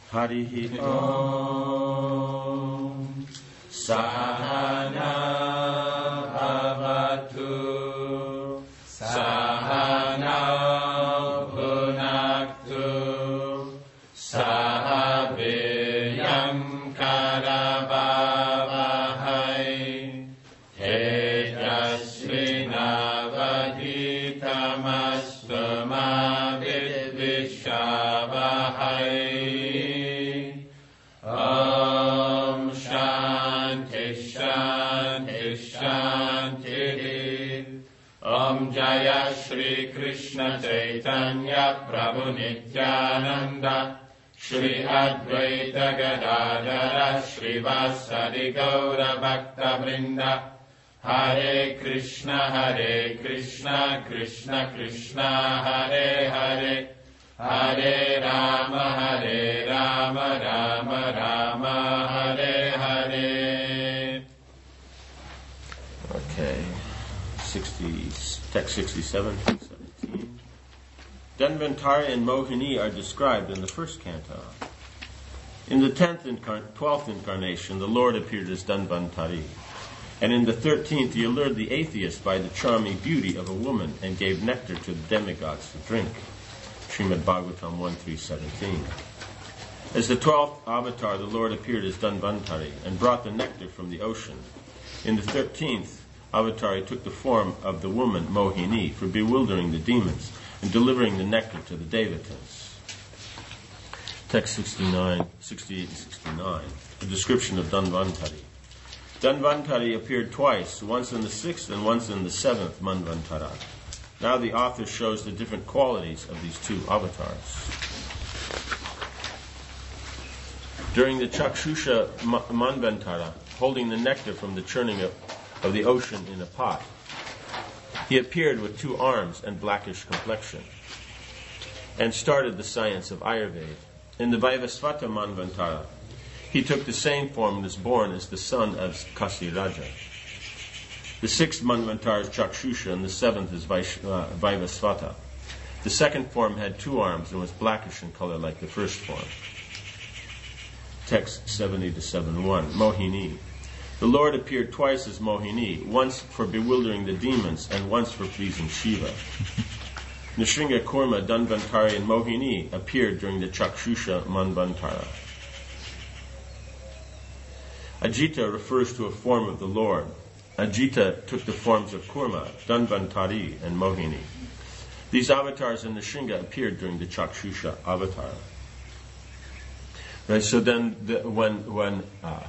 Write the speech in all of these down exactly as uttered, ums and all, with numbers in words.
Harihi Om Sahana Bhavatu Sahana Bhunaktu Sahabiyam Karavavahai Tejasvinavaditamastu ma Vidvishavahai. Om Shanti Shanti Shanti. Om Jaya Shri Krishna Chaitanya Prabhu Nityananda Shri Advaita Gadadara Shri Vasadi Gaura Bhakta Vrinda. Hare Krishna Hare Krishna Krishna Krishna Hare Hare Hare Rama Hare Rama Rama Rama Hare Hare. Okay, sixty, text sixty-seven, seventeen. Dhanvantari and Mohini are described in the first canto. In the tenth incar- twelfth incarnation, the Lord appeared as Dhanvantari. And in the thirteenth, he allured the atheist by the charming beauty of a woman and gave nectar to the demigods to drink. Srimad Bhagavatam one three seventeen. As the twelfth avatar, the Lord appeared as Dhanvantari and brought the nectar from the ocean. In the thirteenth avatar, he took the form of the woman Mohini for bewildering the demons and delivering the nectar to the devatas. Text sixty-nine, sixty-eight and sixty-nine. A description of Dhanvantari. Dhanvantari appeared twice, once in the sixth and once in the seventh Manvantara. Now the author shows the different qualities of these two avatars. During the Chakshusha Manvantara, holding the nectar from the churning of, of the ocean in a pot, he appeared with two arms and blackish complexion, and started the science of Ayurveda. In the Vaivasvata Manvantara, he took the same form and was born as the son of Kasiraja. The sixth Manvantara is Chakshusha, and the seventh is Vaish- uh, Vaivasvata. The second form had two arms and was blackish in color like the first form. Text seventy to seventy-one. Mohini. The Lord appeared twice as Mohini, once for bewildering the demons and once for pleasing Shiva. Nrsinga Kurma, Dhanvantari, and Mohini appeared during the Chakshusha Manvantara. Ajita refers to a form of the Lord. Ajita took the forms of Kurma, Dhanvantari, and Mohini. These avatars in Nrsinga appeared during the Chakshusha avatar. Right. So then, the, when when uh,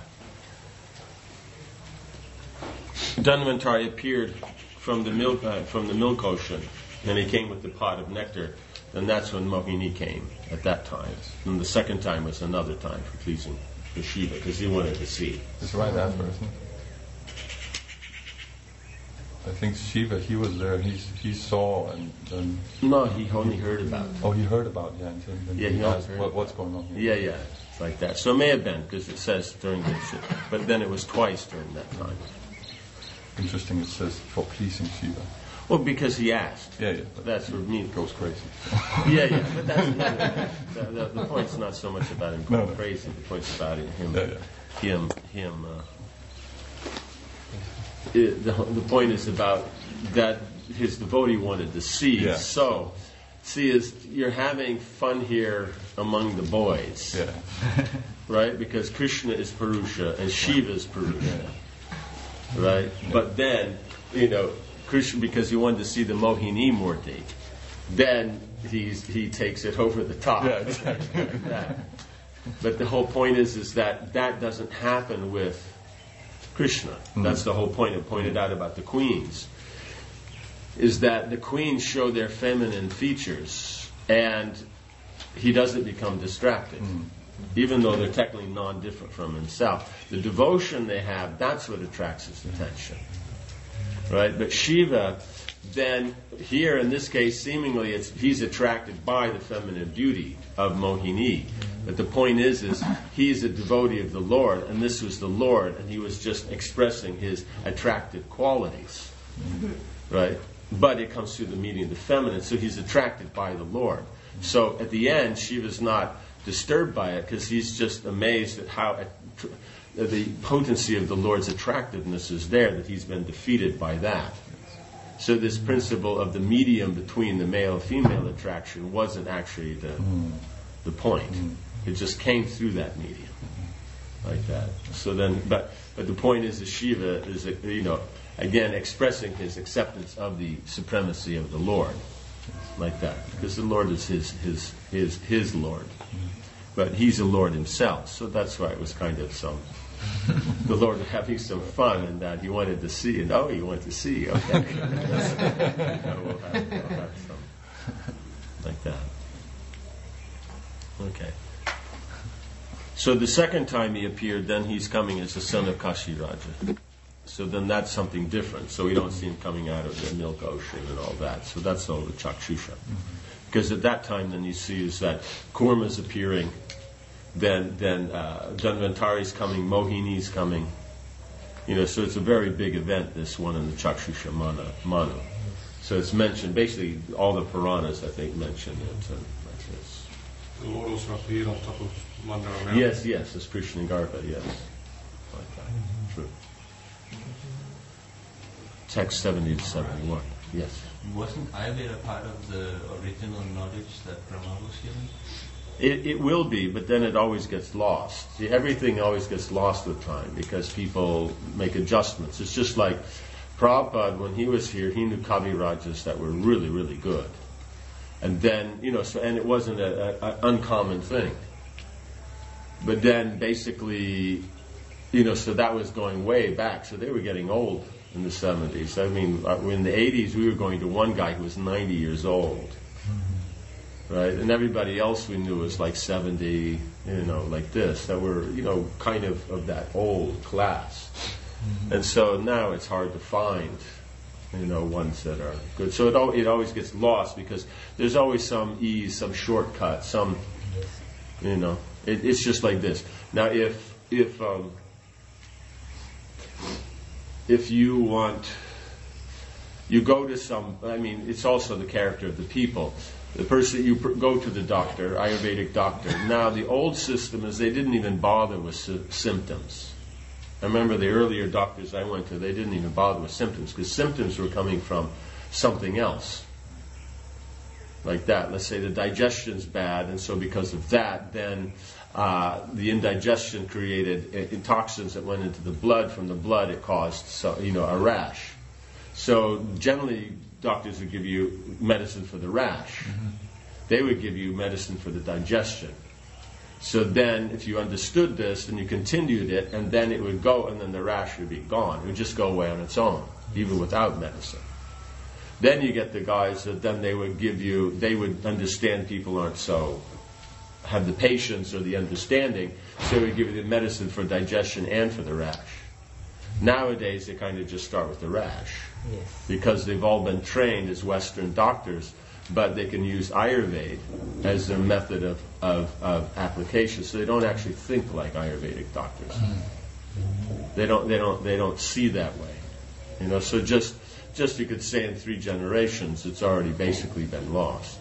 Dhanvantari appeared from the milk uh, from the milk ocean, and he came with the pot of nectar, then that's when Mohini came at that time. And the second time was another time for pleasing for Shiva, because he wanted to see. It's right after, isn't it? I think Shiva, he was there, he he saw and then... No, he only heard about it. Oh, he heard about it, yeah. And then yeah, he, he asked, heard what, what's going on here? Yeah, yeah, it's like that. So it may have been, because it says during the shit, but then it was twice during that time. Interesting, it says for pleasing Shiva. Well, because he asked. Yeah, yeah. That's what means. Goes crazy. yeah, yeah, but that's not, the, the, the point's not so much about him going no, no. crazy. The point's about him, yeah, yeah. him, him. Uh, it, the, the point is about that his devotee wanted to see. Yeah. So, see, is you're having fun here among the boys, yeah. right? Because Krishna is Purusha and Shiva is Purusha, right? Yeah. But then, you know, Krishna, because he wanted to see the Mohini Murti, then he's, he takes it over the top. Yeah, exactly. Like that. But the whole point is, is that that doesn't happen with Krishna. Mm-hmm. That's the whole point. It pointed out about the queens, is that the queens show their feminine features, and he doesn't become distracted, mm-hmm. even though they're technically non-different from himself. The devotion they have, that's what attracts his attention. Right? But Shiva, then, here in this case, seemingly it's, he's attracted by the feminine beauty of Mohini. But the point is, is he's a devotee of the Lord, and this was the Lord, and he was just expressing his attractive qualities. Right? But it comes through the medium of the feminine, so he's attracted by the Lord. So at the end, Shiva's not disturbed by it because he's just amazed at how the potency of the Lord's attractiveness is there, that he's been defeated by that. So this principle of the medium between the male-female attraction wasn't actually the the point. It just came through that medium, like that. So then, but but the point is, that Shiva is, you know, again expressing his acceptance of the supremacy of the Lord, like that, because the Lord is his his his his Lord, but he's a Lord himself. So that's why it was kind of some. The Lord was having some fun, and that he wanted to see, and oh, you want to see, okay. You know, we'll have, we'll have some like that. Okay. So the second time he appeared, then he's coming as the son of Kashi Raja. So then that's something different. So we don't see him coming out of the milk ocean and all that. So that's all the Chakshusha. Because at that time, then you see is that Kurma's appearing. Then, then uh, Dhanvantari's coming, Mohini's coming. You know, so it's a very big event, this one in the Chakshusha Mana, Manu. So it's mentioned, basically all the Puranas, I think, mention it. And like this. The Lord also appeared on top of Mandara. Yes, yes, it's Prishnagarbha, yes. Like that. True. Text seventy to seventy-one, yes. Wasn't Ayurveda part of the original knowledge that Brahma was given? It, it will be, but then it always gets lost. See, everything always gets lost with time because people make adjustments. It's just like Prabhupada, when he was here, he knew Kavi Rajas that were really, really good. And then, you know, so, and it wasn't an uncommon thing. But then basically, you know, so that was going way back. So they were getting old in the seventies. I mean, in the eighties, we were going to one guy who was ninety years old. Right, and everybody else we knew was like seventy, you know, like this, that were, you know, kind of of that old class. Mm-hmm. And so now it's hard to find, you know, ones that are good. So it al- it always gets lost because there's always some ease, some shortcut, some, you know, it, it's just like this. Now, if if um, if you want, you go to some, I mean, it's also the character of the people. The person, you pr- go to the doctor, Ayurvedic doctor. Now, the old system is they didn't even bother with sy- symptoms. I remember the earlier doctors I went to, they didn't even bother with symptoms because symptoms were coming from something else. Like that. Let's say the digestion's bad, and so because of that, then uh, the indigestion created uh, toxins that went into the blood. From the blood, it caused, so, you know, a rash. So generally, doctors would give you medicine for the rash. Mm-hmm. They would give you medicine for the digestion. So then, if you understood this, then you continued it, and then it would go, and then the rash would be gone. It would just go away on its own, even without medicine. Then you get the guys that then they would give you, they would understand people aren't so, have the patience or the understanding, so they would give you the medicine for digestion and for the rash. Nowadays, they kind of just start with the rash. Yes. Because they've all been trained as Western doctors, but they can use Ayurveda as their method of, of, of application. So they don't actually think like Ayurvedic doctors. Mm. They don't they don't they don't see that way. You know, so just just you could say in three generations it's already basically been lost.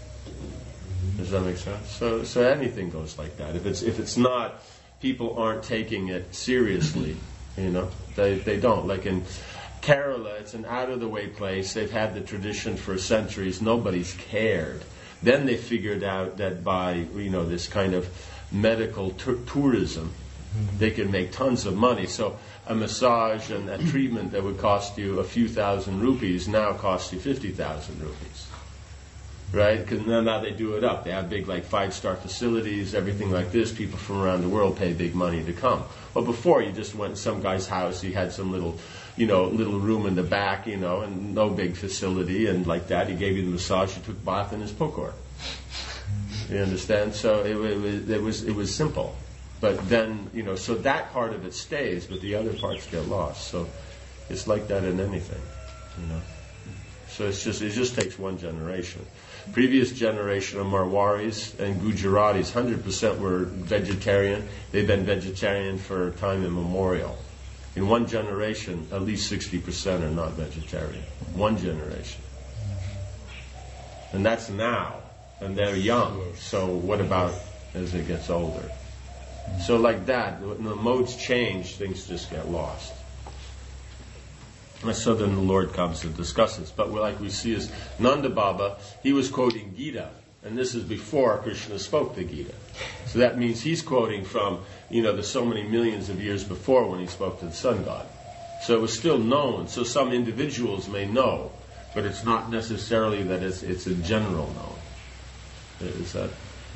Does that make sense? So so anything goes like that. If it's if it's not, people aren't taking it seriously, you know. They they don't. Like in Kerala, it's an out-of-the-way place. They've had the tradition for centuries. Nobody's cared. Then they figured out that by, you know, this kind of medical t- tourism, mm-hmm. they can make tons of money. So a massage and a treatment that would cost you a few thousand rupees now costs you fifty thousand rupees. Right? Because now they do it up. They have big, like, five-star facilities, everything like this. People from around the world pay big money to come. Well, before, you just went to some guy's house. He had some little, you know, little room in the back, you know, and no big facility, and like that. He gave you the massage. You took bath in his pukor. You understand? So it, it was it was it was simple. But then, you know, so that part of it stays, but the other parts get lost. So it's like that in anything, you know. So it's just it just takes one generation. Previous generation of Marwaris and Gujaratis, one hundred percent were vegetarian. They've been vegetarian for time immemorial. In one generation, at least sixty percent are not vegetarian. One generation. And that's now. And they're young. So what about as it gets older. So like that, when the modes change, things just get lost. And so then the Lord comes and discusses. But like we see is Nanda Baba, he was quoting Gita. And this is before Krishna spoke the Gita. So that means he's quoting from, you know, the so many millions of years before when he spoke to the sun god. So it was still known. So some individuals may know, but it's not necessarily that it's, it's a general known. Is that...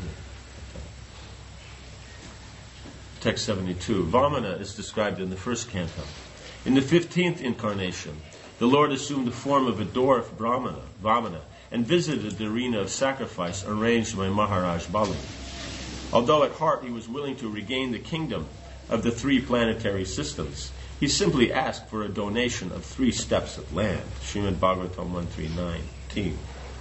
Text seventy-two. Vamana is described in the first canto. In the fifteenth incarnation, the Lord assumed the form of a dwarf Brahmana, Vamana, and visited the arena of sacrifice arranged by Maharaj Bali. Although at heart he was willing to regain the kingdom of the three planetary systems, he simply asked for a donation of three steps of land. Srimad Bhagavatam one three nineteen.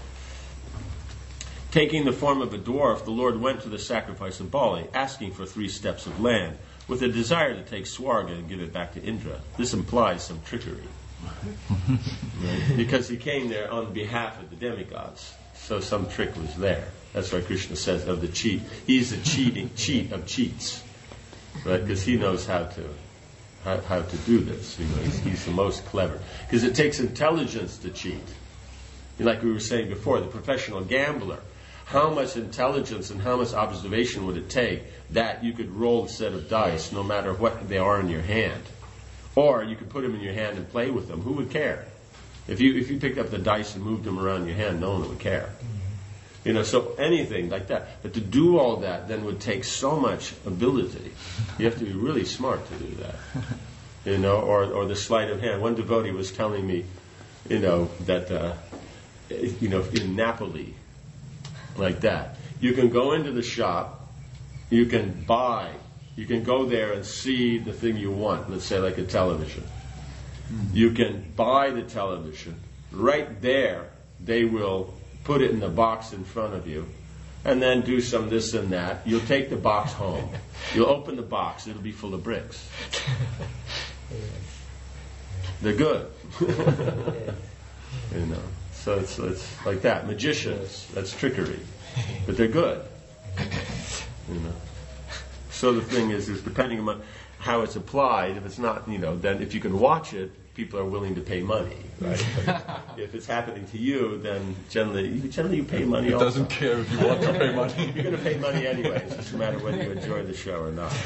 Taking the form of a dwarf, the Lord went to the sacrifice of Bali, asking for three steps of land, with a desire to take Swarga and give it back to Indra. This implies some trickery. Right? Because he came there on behalf of the demigods. So some trick was there. That's why Krishna says of the cheat. He's the cheating cheat of cheats. Right? Because he knows how to how, how to do this. You know, he's, he's the most clever. Because it takes intelligence to cheat. Like we were saying before, the professional gambler. How much intelligence and how much observation would it take that you could roll a set of dice no matter what they are in your hand? Or you could put them in your hand and play with them. Who would care? If you if you picked up the dice and moved them around your hand, no one would care. You know, so anything like that. But to do all that then would take so much ability. You have to be really smart to do that. You know, or, or the sleight of hand. One devotee was telling me, you know, that, uh, you know, in Napoli, like that. You can go into the shop, you can buy, you can go there and see the thing you want, let's say like a television. Mm-hmm. You can buy the television. Right there, they will put it in the box in front of you, and then do some this and that. You'll take the box home. You'll open the box, it'll be full of bricks. They're good. You know. So it's, it's like that. Magicians, that's trickery. But they're good. You know. So the thing is, is depending on how it's applied, if it's not, you know, then if you can watch it, people are willing to pay money, right? But if it's happening to you, then generally, generally you pay money It also. doesn't care if you want to pay money. You're going to pay money anyway. It's just a matter of whether you enjoy the show or not.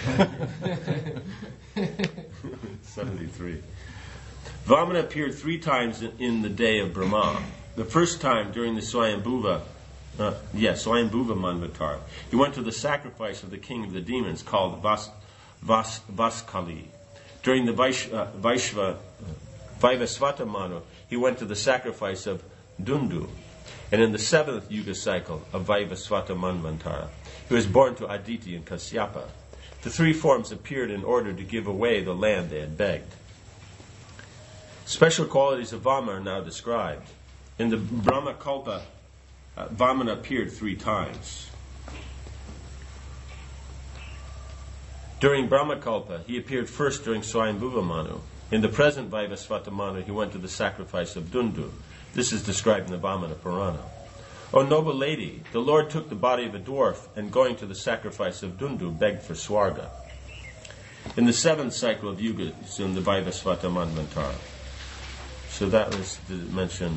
seventy-three. Vamana appeared three times in, in the day of Brahma. The first time during the Swayambhuva, uh, yes, Swayambhuva Manvatar, he went to the sacrifice of the king of the demons called Vas, Vas, Vaskali. During the Vaish, uh, Vaishva, Vaivasvata Manu, he went to the sacrifice of Dundu. And in the seventh Yuga cycle of Vaivasvata Manvantara, he was born to Aditi and Kasyapa. The three forms appeared in order to give away the land they had begged. Special qualities of Vamana are now described. In the Brahma Kalpa, uh, Vamana appeared three times. During Brahma Kalpa, he appeared first during Swayambhuva Manu. In the present Vaivasvata Manu, he went to the sacrifice of Dundu. This is described in the Vamana Purana. O noble lady, the Lord took the body of a dwarf and going to the sacrifice of Dundu, begged for Swarga. In the seventh cycle of Yugas, in the Vaivasvata Manvantara. So that was mentioned.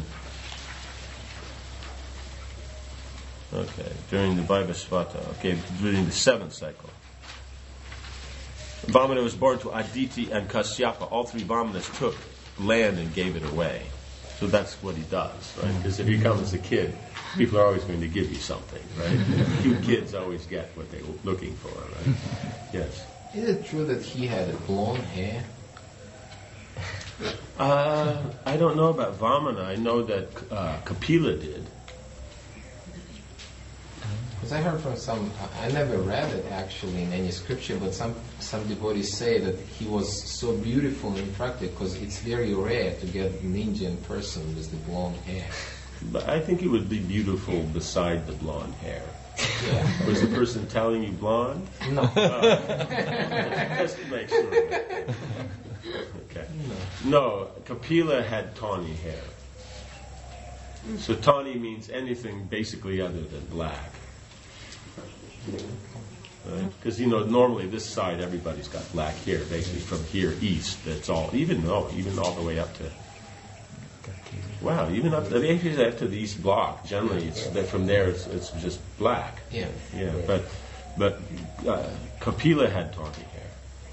Okay, during the Vaivasvata. Okay, during the seventh cycle. Vamana was born to Aditi and Kasyapa. All three Vamanas took land and gave it away. So that's what he does, right? Because if you come as a kid, people are always going to give you something, right? Cute kids always get what they're looking for, right? Yes. Is it true that he had blonde hair? Uh, I don't know about Vamana. I know that uh, Kapila did. Because I heard from some, I never read it actually in any scripture, but some, some devotees say that he was so beautiful and attractive because it's very rare to get an Indian person with the blonde hair. But I think it would be beautiful beside the blonde hair. Yeah. Was the person telling you blonde? No. Uh, just to make sure. Okay. No. no, Kapila had tawny hair. So tawny means anything basically other than black. Because, you know, normally this side, everybody's got black here, basically from here east. It's all, even though, even all the way up to, wow, even up, actually up to the East Block, generally, it's, that from there, it's, it's just black. Yeah. Yeah, but, but uh, Kapila had tawny hair.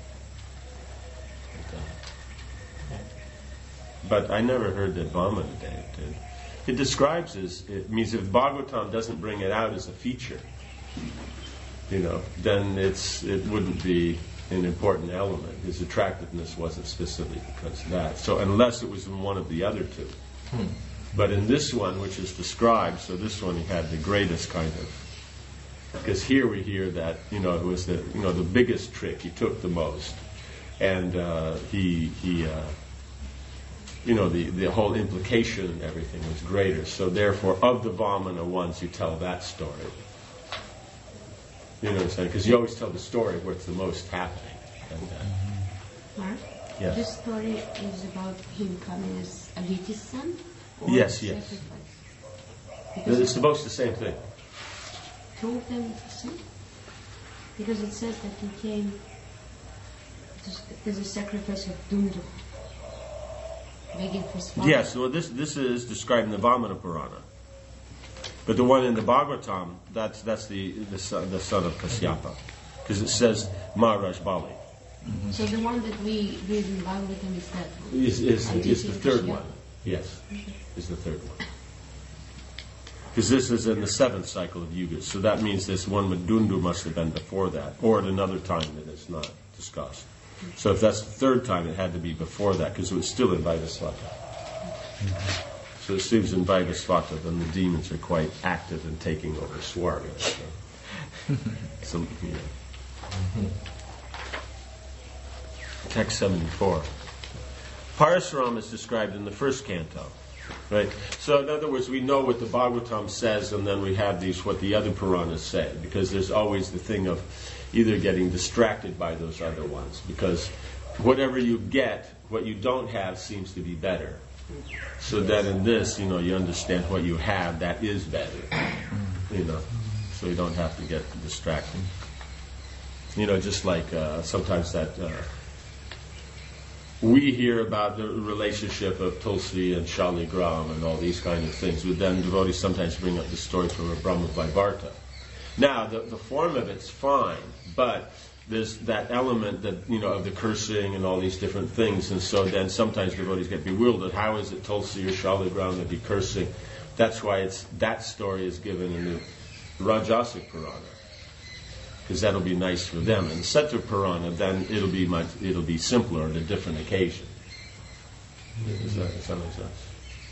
But, uh, but I never heard that Vamana did. It describes as, it means if Bhagavatam doesn't bring it out as a feature, you know, then it's it wouldn't be an important element. His attractiveness wasn't specifically because of that. So unless it was in one of the other two. Hmm. But in this one, which is described, so this one he had the greatest kind of, because here we hear that, you know, it was the, you know, the biggest trick, he took the most. And uh, he, he uh, you know, the, the whole implication and everything was greater. So therefore, of the Vamana ones, you tell that story. You know what I'm saying? Because you always tell the story where it's the most happening. And, uh, Mark? Yes. This story is about him coming as Aditi's son? Or Yes, yes. sacrifice? Because it's supposed the same thing. two of them the same? Because it says that he came as a sacrifice of Dundu, begging for his father. Yes, well, this this is described in the Vamana Purana. But the one in the Bhagavatam, that's that's the the son, the son of Kasyapa, because it says Maharaj Bali. Mm-hmm. So the one that we read in Bhagavatam is that one? Is is, Aditi is the third Kasyapa. one? Yes, is the third one. Because this is in the seventh cycle of Yugas, so that means this one with Dundu must have been before that, or at another time that it's not discussed. So if that's the third time, it had to be before that, because it was still in Vaivasvata. Mm-hmm. So it seems in Vaivasvata, then the demons are quite active in taking over Swarga. So, so, you know. Mm-hmm. Text seventy-four. Parasuram is described in the first canto. Right? So in other words, we know what the Bhagavatam says, and then we have these, what the other Puranas say, because there's always the thing of either getting distracted by those other ones, because whatever you get, what you don't have seems to be better. So that in this, you know, you understand what you have, that is better. You know, so you don't have to get distracted. You know, just like uh, sometimes that uh, we hear about the relationship of Tulsi and Shaligram and all these kind of things, but then devotees sometimes bring up the story from a Brahma Vaivarta. Now, the, the form of it's fine, but there's that element that, you know, of the cursing and all these different things, and so then sometimes devotees get bewildered. How is it Tulsi or Shaligram to be cursing? That's why it's that story is given in the Rajasic Purana, because that'll be nice for them. In Sattva Purana, then it'll be much, it'll be simpler on a different occasion. Does that, does that make sense?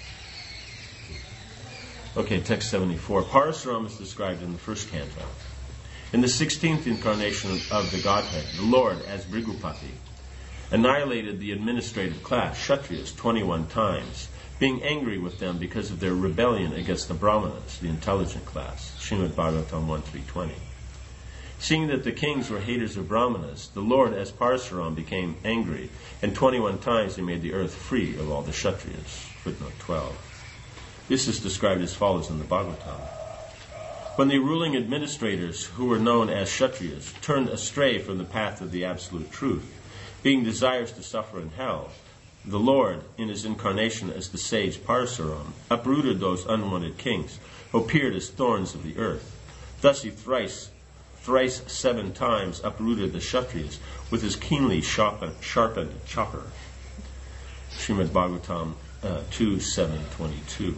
Okay, text seventy-four. Parasuram is described in the first canto. In the sixteenth incarnation of the Godhead, the Lord, as Bhrigupati, annihilated the administrative class, Kshatriyas, twenty-one times, being angry with them because of their rebellion against the Brahmanas, the intelligent class. Srimad Bhagavatam one three twenty. Seeing that the kings were haters of Brahmanas, the Lord, as Parasuram, became angry, and twenty-one times he made the earth free of all the Kshatriyas. Footnote twelve. This is described as follows in the Bhagavatam. When the ruling administrators, who were known as Kshatriyas, turned astray from the path of the absolute truth, being desirous to suffer in hell, the Lord, in his incarnation as the sage Parasuram, uprooted those unwanted kings, who appeared as thorns of the earth. Thus he thrice, thrice seven times uprooted the Kshatriyas with his keenly sharpened, sharpened chopper. Srimad Bhagavatam uh, two seven twenty-two.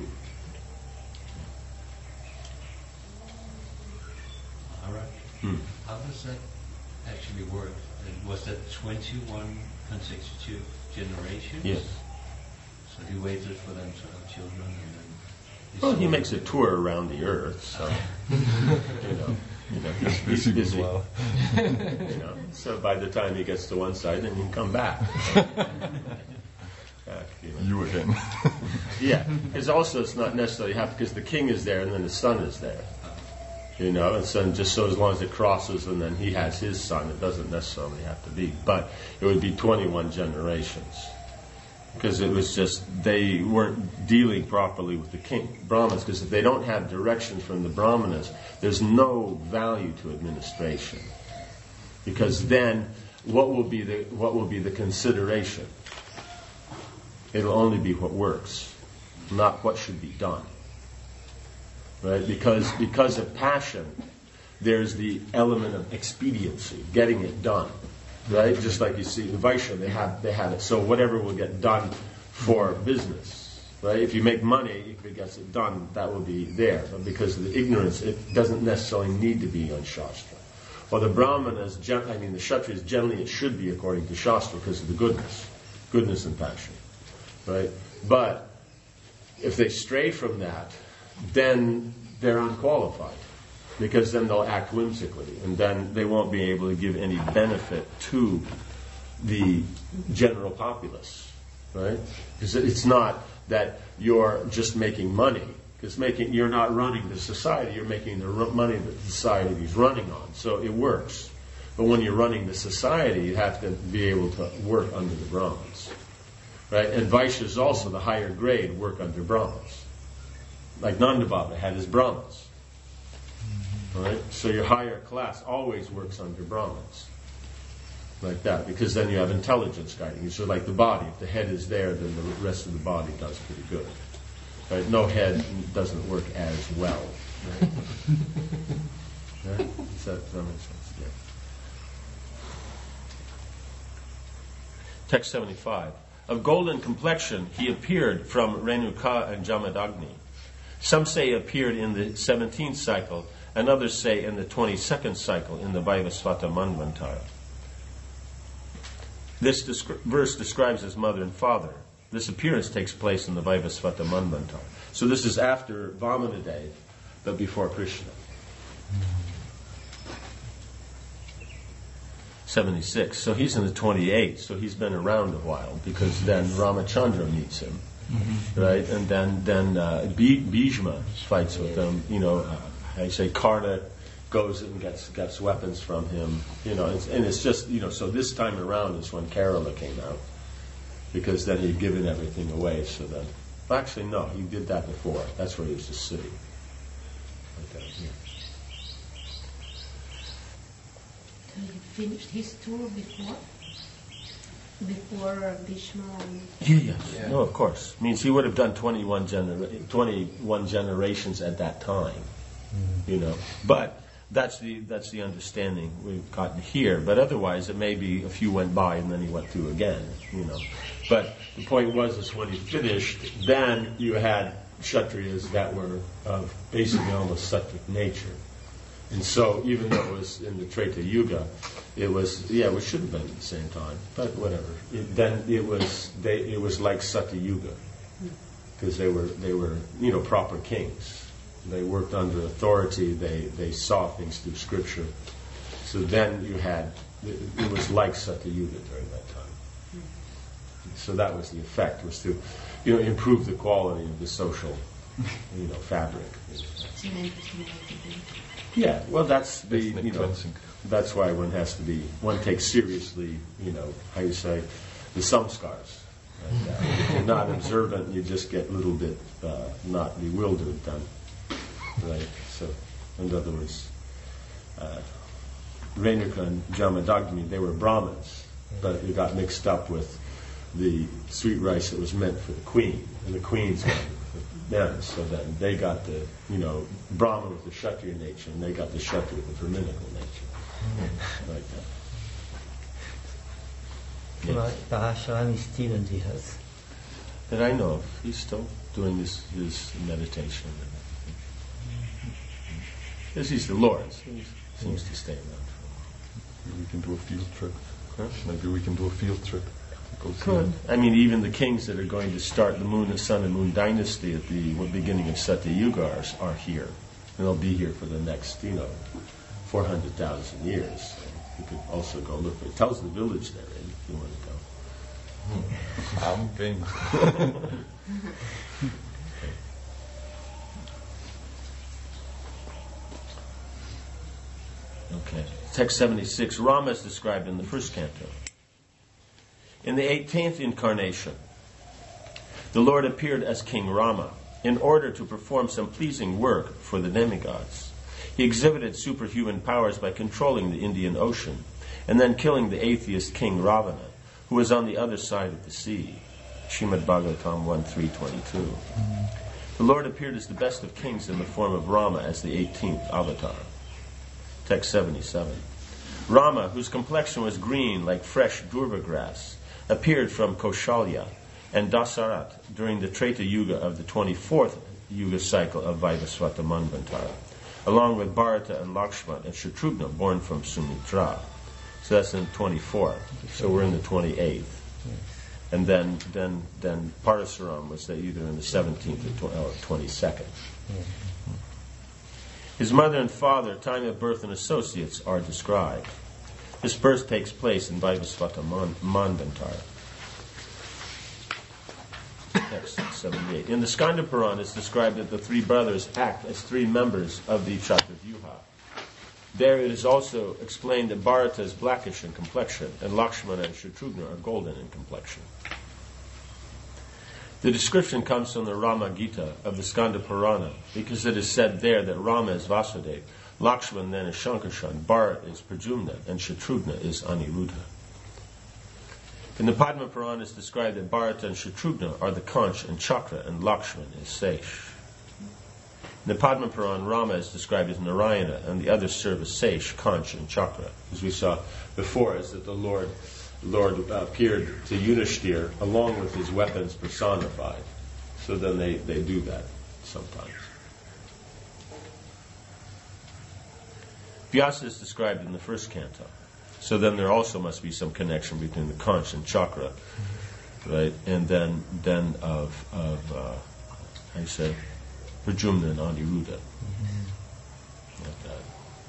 All right. Hmm. How does that actually work? And was that twenty-one consecutive generations? Yes. So he waited for them to have children, and then. Well, he makes a tour around the earth, so you know, you know, he's, he's busy. Well. You know, so by the time he gets to one side, then he can come back. Back, you know. You again. Yeah, because also it's not necessarily have because the king is there and then the son is there. You know, and so just so as long as it crosses and then he has his son, it doesn't necessarily have to be. But it would be twenty-one generations. because it was just they weren't dealing properly with the king Brahmanas. Because if they don't have direction from the Brahmanas, there's no value to administration. Because then, what will be the what will be the consideration? It'll only be what works, not what should be done. Right? Because because of passion, there's the element of expediency, getting it done. Right? Just like you see in Vaishya, they have they have it. So whatever will get done for business. Right? If you make money, if it gets it done, that will be there. But because of the ignorance, it doesn't necessarily need to be on Shastra. Well, the Brahmanas, gen- I mean the Kshatriyas, generally it should be according to Shastra because of the goodness, goodness and passion. Right? But if they stray from that, then they're unqualified. Because then they'll act whimsically, and then they won't be able to give any benefit to the general populace, right? Because it's not that you're just making money. Because making you're not running the society, you're making the r- money that the society is running on. So it works. But when you're running the society, you have to be able to work under the Brahmins, right? And Vaishyas also, the higher grade, work under Brahmins. Like Nanda Baba had his Brahmins. Right? So your higher class always works under Brahmins. Like that. Because then you have intelligence guiding you. So like the body, if the head is there, then the rest of the body does pretty good. Right? No head doesn't work as well. Right? Right? Does that, does that make sense? Yeah. Text seventy-five. Of golden complexion, he appeared from Renuka and Jamadagni. Some say appeared in the seventeenth cycle, and others say in the twenty-second cycle in the Vaivasvata Manvantara. This descri- verse describes his mother and father. This appearance takes place in the Vaivasvata Manvantara. So this is after Vamanadev, but before Krishna. seventy-six. So he's in the twenty-eighth, so he's been around a while, because then Ramachandra meets him. Mm-hmm. Right? And then, then uh, Bhishma fights with him, you know, uh, I say Karna goes and gets gets weapons from him, you know, it's, and it's just, you know, so this time around is when Kerala came out, because then he'd given everything away, so then, well, actually no, he did that before, that's where he was just sitting. Like that, yeah. So he finished his tour before? Before Bhishma and... Yeah, yes. Yeah. No, of course. Means he would have done twenty-one, genera- twenty-one generations at that time. Mm-hmm. You know. But that's the that's the understanding we've gotten here. But otherwise, it may be a few went by and then he went through again. You know. But the point was, is when he finished, then you had Kshatriyas that were of basically almost sattvic nature. And so, even though it was in the Treta Yuga, it was, yeah, it should have been at the same time, but whatever. It, then it was, they, it was like Satya Yuga, because they were, they were, you know, proper kings. They worked under authority. They, they saw things through scripture. So then you had, it, it was like Satya Yuga during that time. So that was the effect, was to, you know, improve the quality of the social, you know, fabric. Yeah, well, that's the, you know, that's why one has to be, one takes seriously, you know, how you say, the samskars. And, uh, if you're not observant, you just get a little bit uh, not bewildered then, right? So, in other words, uh, Renuka and Jamadagni, they were Brahmins, but it got mixed up with the sweet rice that was meant for the queen, and the queen's got them, so then they got the, you know, Brahma with the Kshatriya nature, and they got the Kshatriya with the Brahminical nature. Mm. Like that. Yes. Right, Bahasharani student he has. That I know of. He's still doing his, his meditation and everything. Because he's the Lord, so he seems to stay around. Maybe we can do a field trip. Huh? Maybe we can do a field trip. Could. I mean, even the kings that are going to start the Moon and Sun and Moon dynasty at the beginning of Satya Yuga are, are here. And they'll be here for the next, you know, four hundred thousand years. So you could also go look. It tells the village they're in if you want to go. I'm game. Okay. Text seventy-six. Rama is described in the first canto. In the eighteenth incarnation, The Lord appeared as King Rama in order to perform some pleasing work for the demigods. He exhibited superhuman powers by controlling the Indian Ocean and then killing the atheist king Ravana, who was on the other side of the sea. Srimad Bhagavatam one three twenty-two. The Lord appeared as the best of kings in the form of Rama as the eighteenth avatar. Text seventy-seven. Rama, whose complexion was green like fresh durva grass, appeared from Kaushalya and Dasarat during the Treta Yuga of the twenty-fourth Yuga cycle of Vaivasvata Manvantara, along with Bharata and Lakshmana and Shatrughna born from Sumitra. So that's in the twenty-fourth. So we're in the twenty-eighth. And then then then Parasuram was either in the seventeenth or twenty-second. His mother and father, time of birth, and associates are described. This birth takes place in Vaivasvata Manvantara. Text seventy-eight. In the Skanda Purana, it's described that the three brothers act as three members of the Chaturvyuha. There it is also explained that Bharata is blackish in complexion, and Lakshmana and Shatrughna are golden in complexion. The description comes from the Rama Gita of the Skanda Purana, because it is said there that Rama is Vasudeva, Lakshmana then is Shankarshan, Bharata is Pradyumna, and Shatrughna is Aniruddha. In the Padma Purana, it's described that Bharata and Shatrughna are the Conch and Chakra, and Lakshmana is Seish. In the Padma Purana, Rama is described as Narayana, and the others serve as Seish, Conch, and Chakra. As we saw before, is that the Lord Lord appeared to Yudhishthira along with his weapons personified. So then they, they do that sometimes. Vyasa is described in the first canto. So then there also must be some connection between the Conch and Chakra, right? And then then of of uh, how you say Pradyumna and Aniruddha. Mm-hmm. Like that.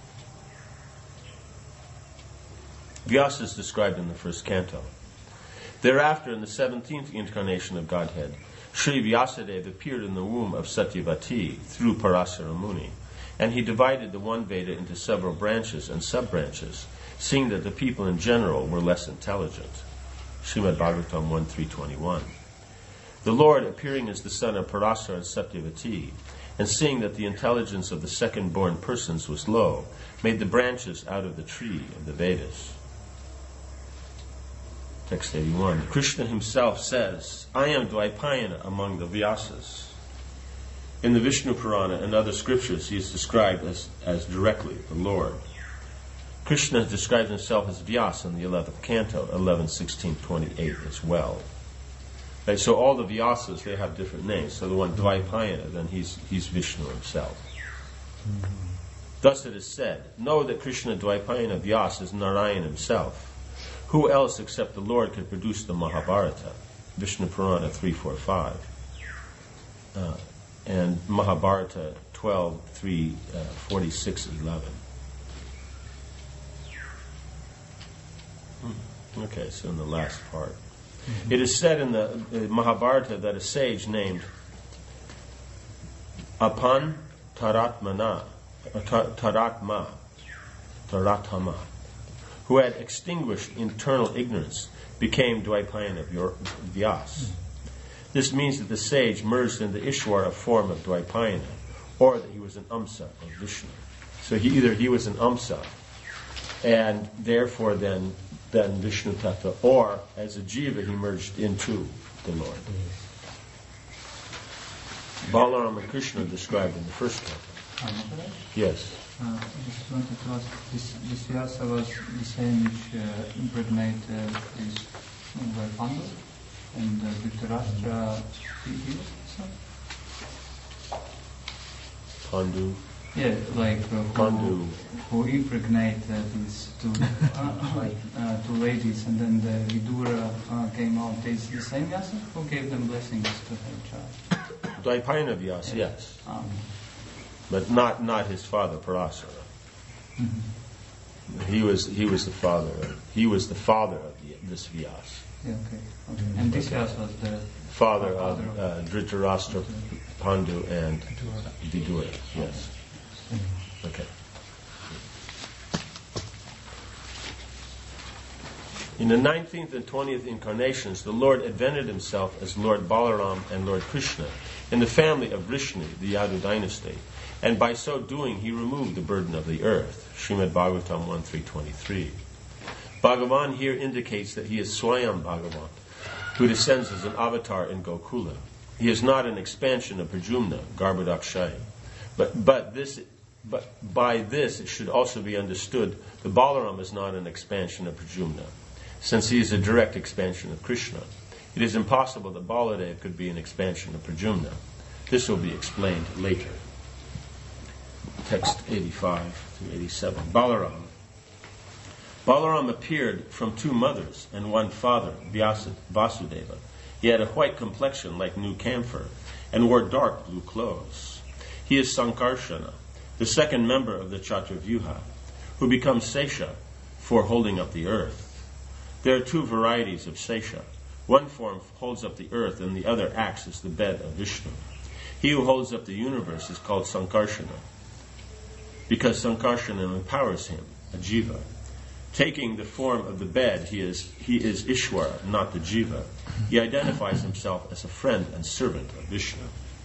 Vyasa is described in the first canto. Thereafter, in the seventeenth incarnation of Godhead, Sri Vyasadeva appeared in the womb of Satyavati through Parasara Muni, and he divided the one Veda into several branches and sub-branches, seeing that the people in general were less intelligent. Srimad Bhagavatam one three twenty-one. The Lord, appearing as the son of Parasara and Satyavati, and seeing that the intelligence of the second-born persons was low, made the branches out of the tree of the Vedas. Text eighty-one. Krishna himself says, I am Dvaipayana among the Vyasas. In the Vishnu Purana and other scriptures, he is described as, as directly the Lord. Krishna describes himself as Vyasa in the eleventh canto, eleven, sixteen, twenty-eight as well. Right, so all the Vyasas, they have different names. So the one Dvaipayana, then he's, he's Vishnu himself. Mm-hmm. Thus it is said, know that Krishna Dvaipayana Vyasa is Narayan himself. Who else except the Lord could produce the Mahabharata? Vishnu Purana three forty-five. Uh, and Mahabharata twelve, three, uh, forty-six, eleven. Hmm. Okay, so in the last part. Mm-hmm. It is said in the uh, Mahabharata that a sage named Apan Taratmana, uh, Taratma, Taratama, who had extinguished internal ignorance, became Dvaipayana Vyas. This means that the sage merged in the Ishwara form of Dvaipayana, or that he was an Amsa of Vishnu. So he, either he was an Amsa, and therefore then, then Vishnu Tattva, or as a Jiva he merged into the Lord. Balaram and Krishna are described in the first canto. Yes. Uh, I just wanted to ask, this, this Vyasa was the same which uh, impregnated uh, this uh, Pandu, and uh, Dhritarashtra, he, he was the son? Pandu? Yeah, like uh, who, Pandu. who impregnated uh, these two, uh, like, uh, two ladies, and then the Vidura uh, came out. Is the same Vyasa who gave them blessings to their child? Dvaipayana Vyasa, yeah. Yes. Um, But not, not his father Parasara. Mm-hmm. He was he was the father of, he was the father of the, this Vyas. Yeah, okay. okay. And this Vyas was the father, father of uh, Dhritarashtra, Pandu, and Vidura. Yes. Okay. In the nineteenth and twentieth incarnations, the Lord advented himself as Lord Balaram and Lord Krishna in the family of Vrishni, the Yadu dynasty, and by so doing he removed the burden of the earth. Srimad Bhagavatam one three twenty-three. Bhagavan here indicates that he is Swayam Bhagavan, who descends as an avatar in Gokula. He is not an expansion of Pradyumna, Garbhodakshayi. But, but, this, but by this it should also be understood that Balaram is not an expansion of Pradyumna, since he is a direct expansion of Krishna. It is impossible that Baladev could be an expansion of Pradyumna. This will be explained later. Text eighty-five to eighty-seven. Balaram. Balaram appeared from two mothers and one father, Vyasa, Vasudeva. He had a white complexion like new camphor and wore dark blue clothes. He is Sankarshana, the second member of the Chaturvyuha, who becomes Sesha for holding up the earth. There are two varieties of Sesha. One form holds up the earth and the other acts as the bed of Vishnu. He who holds up the universe is called Sankarshana, because Sankarshana empowers him, a jiva. Taking the form of the bed, he is he is Ishwara, not the jiva. He identifies himself as a friend and servant of Vishnu.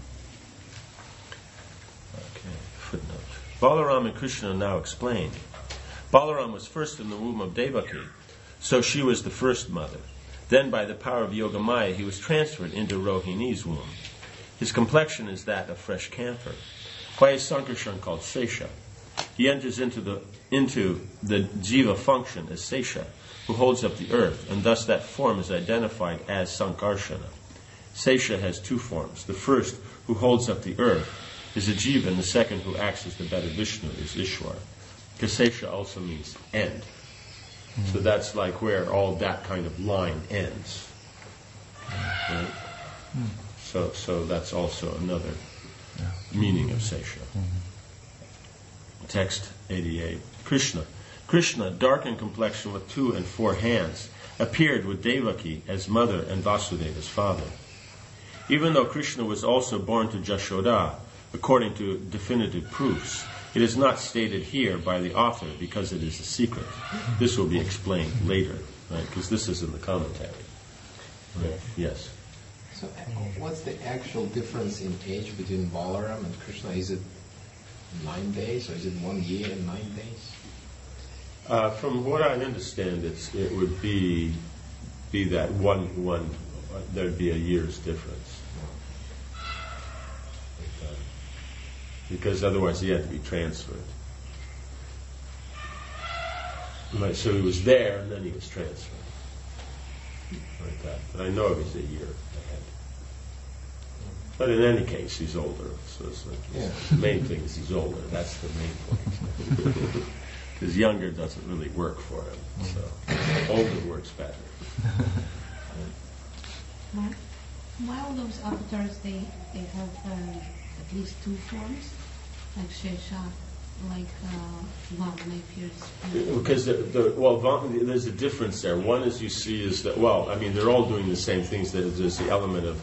Okay, footnote. Balaram and Krishna now explained. Balaram was first in the womb of Devaki, so she was the first mother. Then by the power of Yogamaya, he was transferred into Rohini's womb. His complexion is that of fresh camphor. Why is Sankarshan called Sesha? He enters into the into the jiva function as Sesha, who holds up the earth, and thus that form is identified as Sankarshana. Sesha has two forms. The first, who holds up the earth, is a jiva, and the second, who acts as the bed of Vishnu, is Ishwara. Because Sesha also means end. So that's like where all that kind of line ends. Right? So, so that's also another meaning of Sesha. Text eighty-eight. Krishna. Krishna, dark in complexion with two and four hands, appeared with Devaki as mother and Vasudeva's father. Even though Krishna was also born to Jashoda, according to definitive proofs, it is not stated here by the author because it is a secret. This will be explained later, right? Because this is in the commentary. Right. Yes. So, what's the actual difference in age between Balaram and Krishna? Is it nine days, or is it one year and nine days? Uh, from what I understand, it's, it would be be that one one uh, there'd be a year's difference, uh, because otherwise he had to be transferred. Right, so he was there and then he was transferred, like that. But I know it was a year ahead. But in any case, he's older. So it's like Yeah. the main thing is he's older. That's the main point. Because younger doesn't really work for him. So older works better. Why, why all those avatars, they, they have um, at least two forms? Like Shesha, like uh, Vamana appears. Because the, the well, Vam- there's a difference there. One, as you see, is that well, I mean, they're all doing the same things. That there's the element of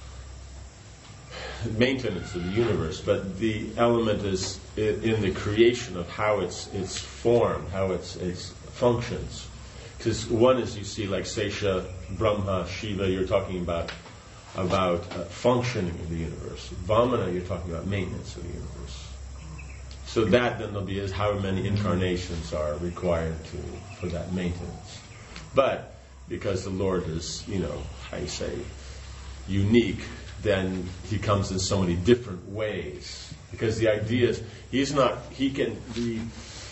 maintenance of the universe, but the element is in the creation of how it's it's formed, how it's it's functions. Because one is you see like Sesha, Brahma, Shiva, you're talking about about uh, functioning of the universe. Vamana, you're talking about maintenance of the universe. So that then there'll be is how many incarnations are required to for that maintenance. But because the Lord is, you know, how you say, unique, then he comes in so many different ways. Because the idea is, he's not, he can be,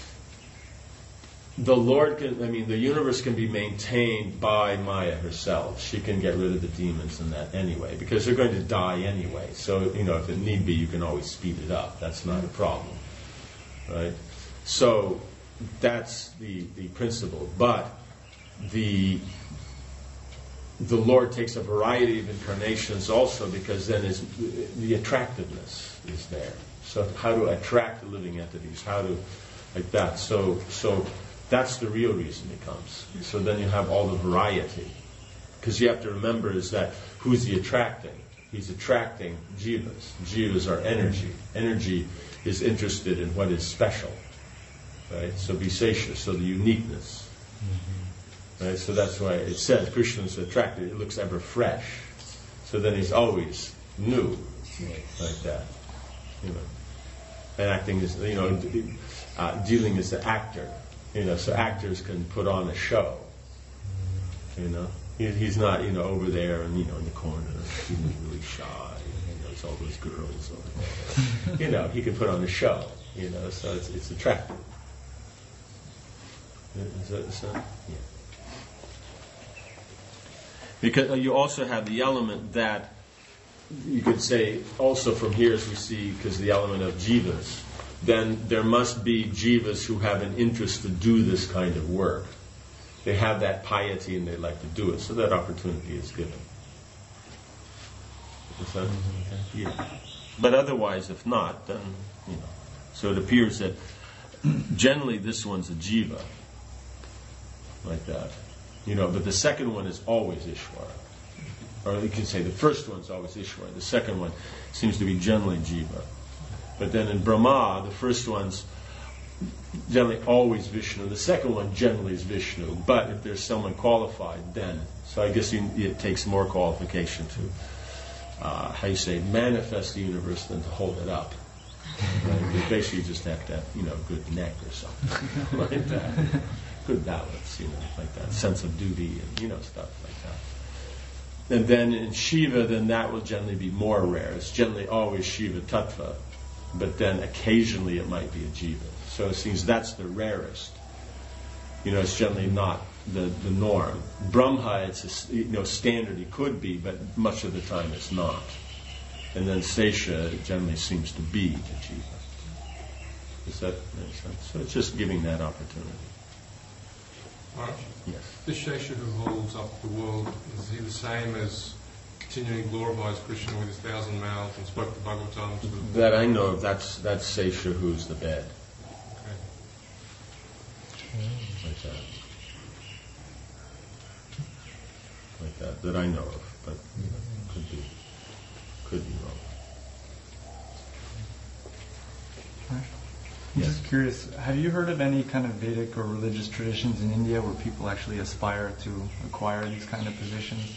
the Lord can, I mean, the universe can be maintained by Maya herself. She can get rid of the demons and that anyway, because they're going to die anyway. So, you know, if it need be, you can always speed it up. That's not a problem. Right? So, that's the, the principle. But, the the Lord takes a variety of incarnations also because then is, the attractiveness is there. So how to attract the living entities, how to, like that. So so that's the real reason it comes. So then you have all the variety. Because you have to remember is that who's he attracting? He's attracting jivas. Jivas are energy. Energy is interested in what is special. Right? So Visesha, so the uniqueness. Right? So that's why it says Krishna is attractive. It looks ever fresh. So then he's always new, like that. You know, and acting is, you know, uh, dealing as the actor. You know, so actors can put on a show. You know, he, he's not, you know, over there and, you know, in the corner, he's really shy. You know, it's all those girls over there. You know, he can put on a show. You know, so it's it's attractive. Is that the same? Yeah. Because you also have the element that you could say also from here, as we see, because the element of jivas, then there must be jivas who have an interest to do this kind of work. They have that piety and they like to do it, so that opportunity is given. Is that, yeah. But otherwise, if not, then, you know. So it appears that generally this one's a jiva, like that. You know, but the second one is always Ishvara. Or you can say the first one's always Ishvara. The second one seems to be generally jiva. But then in Brahma, the first one's generally always Vishnu. The second one generally is Vishnu. But if there's someone qualified, then. So I guess you, it takes more qualification to, uh, how you say, manifest the universe than to hold it up. Right? You basically just have to have, you know, good neck or something like that. Good balance, you know, like that. Sense of duty and, you know, stuff like that. And then in Shiva, then that will generally be more rare. It's generally always Shiva Tattva, but then occasionally it might be a Jiva. So it seems that's the rarest. You know, it's generally not the, the norm. Brahma, it's a, you know, standard he could be, but much of the time it's not. And then Sesha generally seems to be the Jiva. Does that make sense? So it's just giving that opportunity. Right. Yes. This Shesha who holds up the world, is he the same as continuing glorifies Krishna with his thousand mouths and spoke the Bhagavatam to the... That I know of, that's that's Sesha who's the bed. Okay. Like that. Like that, that I know of, but you know, could be, could be wrong. I'm just curious, have you heard of any kind of Vedic or religious traditions in India where people actually aspire to acquire these kind of positions?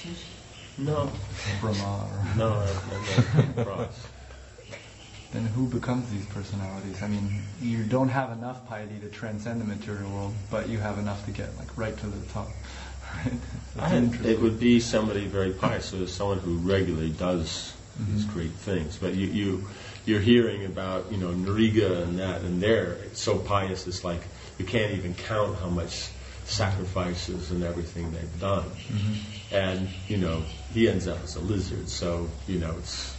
No. Brahma or... No, I've never come across. Then who becomes these personalities? I mean, you don't have enough piety to transcend the material world, but you have enough to get like right to the top. Right? I, it would be somebody very pious, so someone who regularly does mm-hmm. these great things. But you, you, you're hearing about, you know, Nriga and that, and they're so pious, it's like you can't even count how much sacrifices and everything they've done. Mm-hmm. And, you know, he ends up as a lizard, so, you know, it's...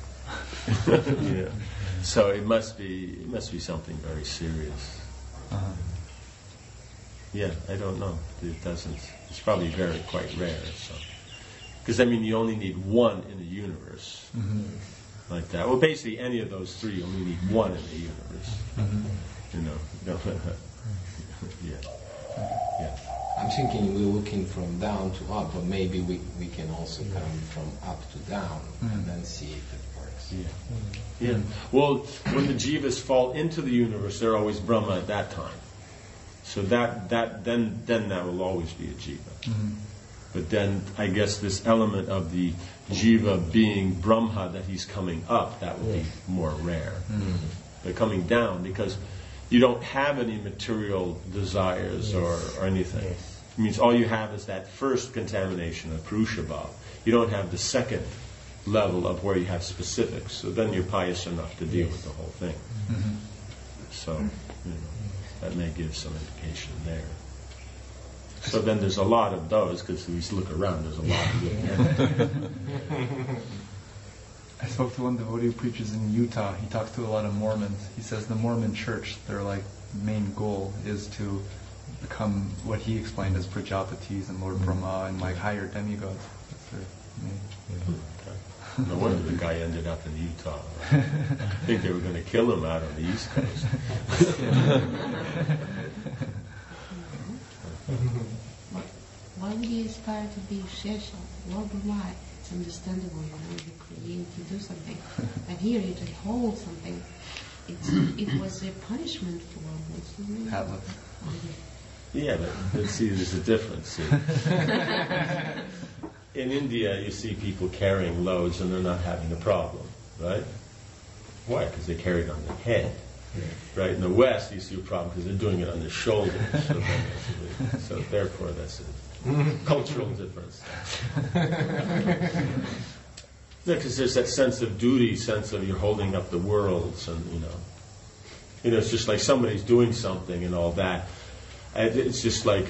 yeah. So it must be it must be something very serious. Uh-huh. Yeah, I don't know. It doesn't. It's probably very quite rare. So, because I mean, you only need one in the universe, mm-hmm. like that. Well, basically, any of those three, you only need one in the universe. Mm-hmm. You know. yeah. Yeah. I'm thinking we're looking from down to up, but maybe we, we can also come from up to down mm-hmm. and then see if it works. Yeah. Yeah. Well, when the jivas fall into the universe, they're always Brahma at that time. So that that then then that will always be a jiva. Mm-hmm. But then I guess this element of the jiva being Brahma, that he's coming up, that will be more rare. Mm-hmm. But coming down, because you don't have any material desires yes. or, or anything. Yes. It means all you have is that first contamination of Purusha Bhav. You don't have the second level of where you have specifics. So then you're pious enough to deal yes. with the whole thing. Mm-hmm. So, you know, that may give some indication there. So then there's a lot of those, because we look around, there's a lot of them. I spoke to one devotee who preaches in Utah. He talks to a lot of Mormons. He says the Mormon church, their like main goal is to become what he explained as Prajapatis and Lord Brahma and like higher demigods. That's their main. Okay. No wonder the guy ended up in Utah. I think they were going to kill him out on the East Coast. Why would he aspire to be Shesha? Lord Brahma? It's understandable, you know, you create, you do something. But here you just hold something. It's, it was a punishment for what's the name? Atlas. Yeah, but, but see, there's a difference. See. In India, you see people carrying loads and they're not having a problem, right? Why? Because they carry it on their head. Right? In the West, you see a problem because they're doing it on their shoulders. So, then- so therefore, that's a cultural difference. Because there's that sense of duty, sense of you're holding up the worlds, and you know, you know, it's just like somebody's doing something and all that. And it's just like,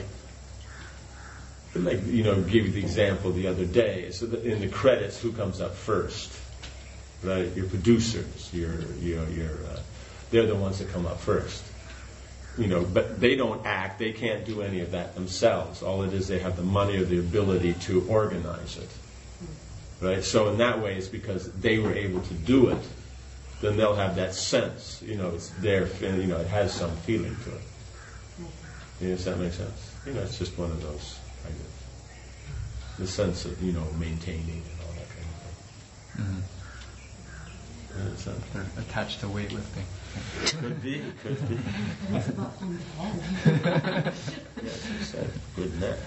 like you know, give you the example the other day. So that in the credits, who comes up first? Right? Your producers, your your your. Uh, they're the ones that come up first. You know, but they don't act. They can't do any of that themselves. All it is, they have the money or the ability to organize it. Right? So in that way, it's because they were able to do it. Then they'll have that sense. You know, it's their. You know, it has some feeling to it. You know, does that make sense? You know, it's just one of those, I guess. The sense of, you know, maintaining and all that kind of thing. Mm-hmm. You know, it's not- They're attached to weightlifting. Could be, could be. It's about on the head. Yeah, you said good neck.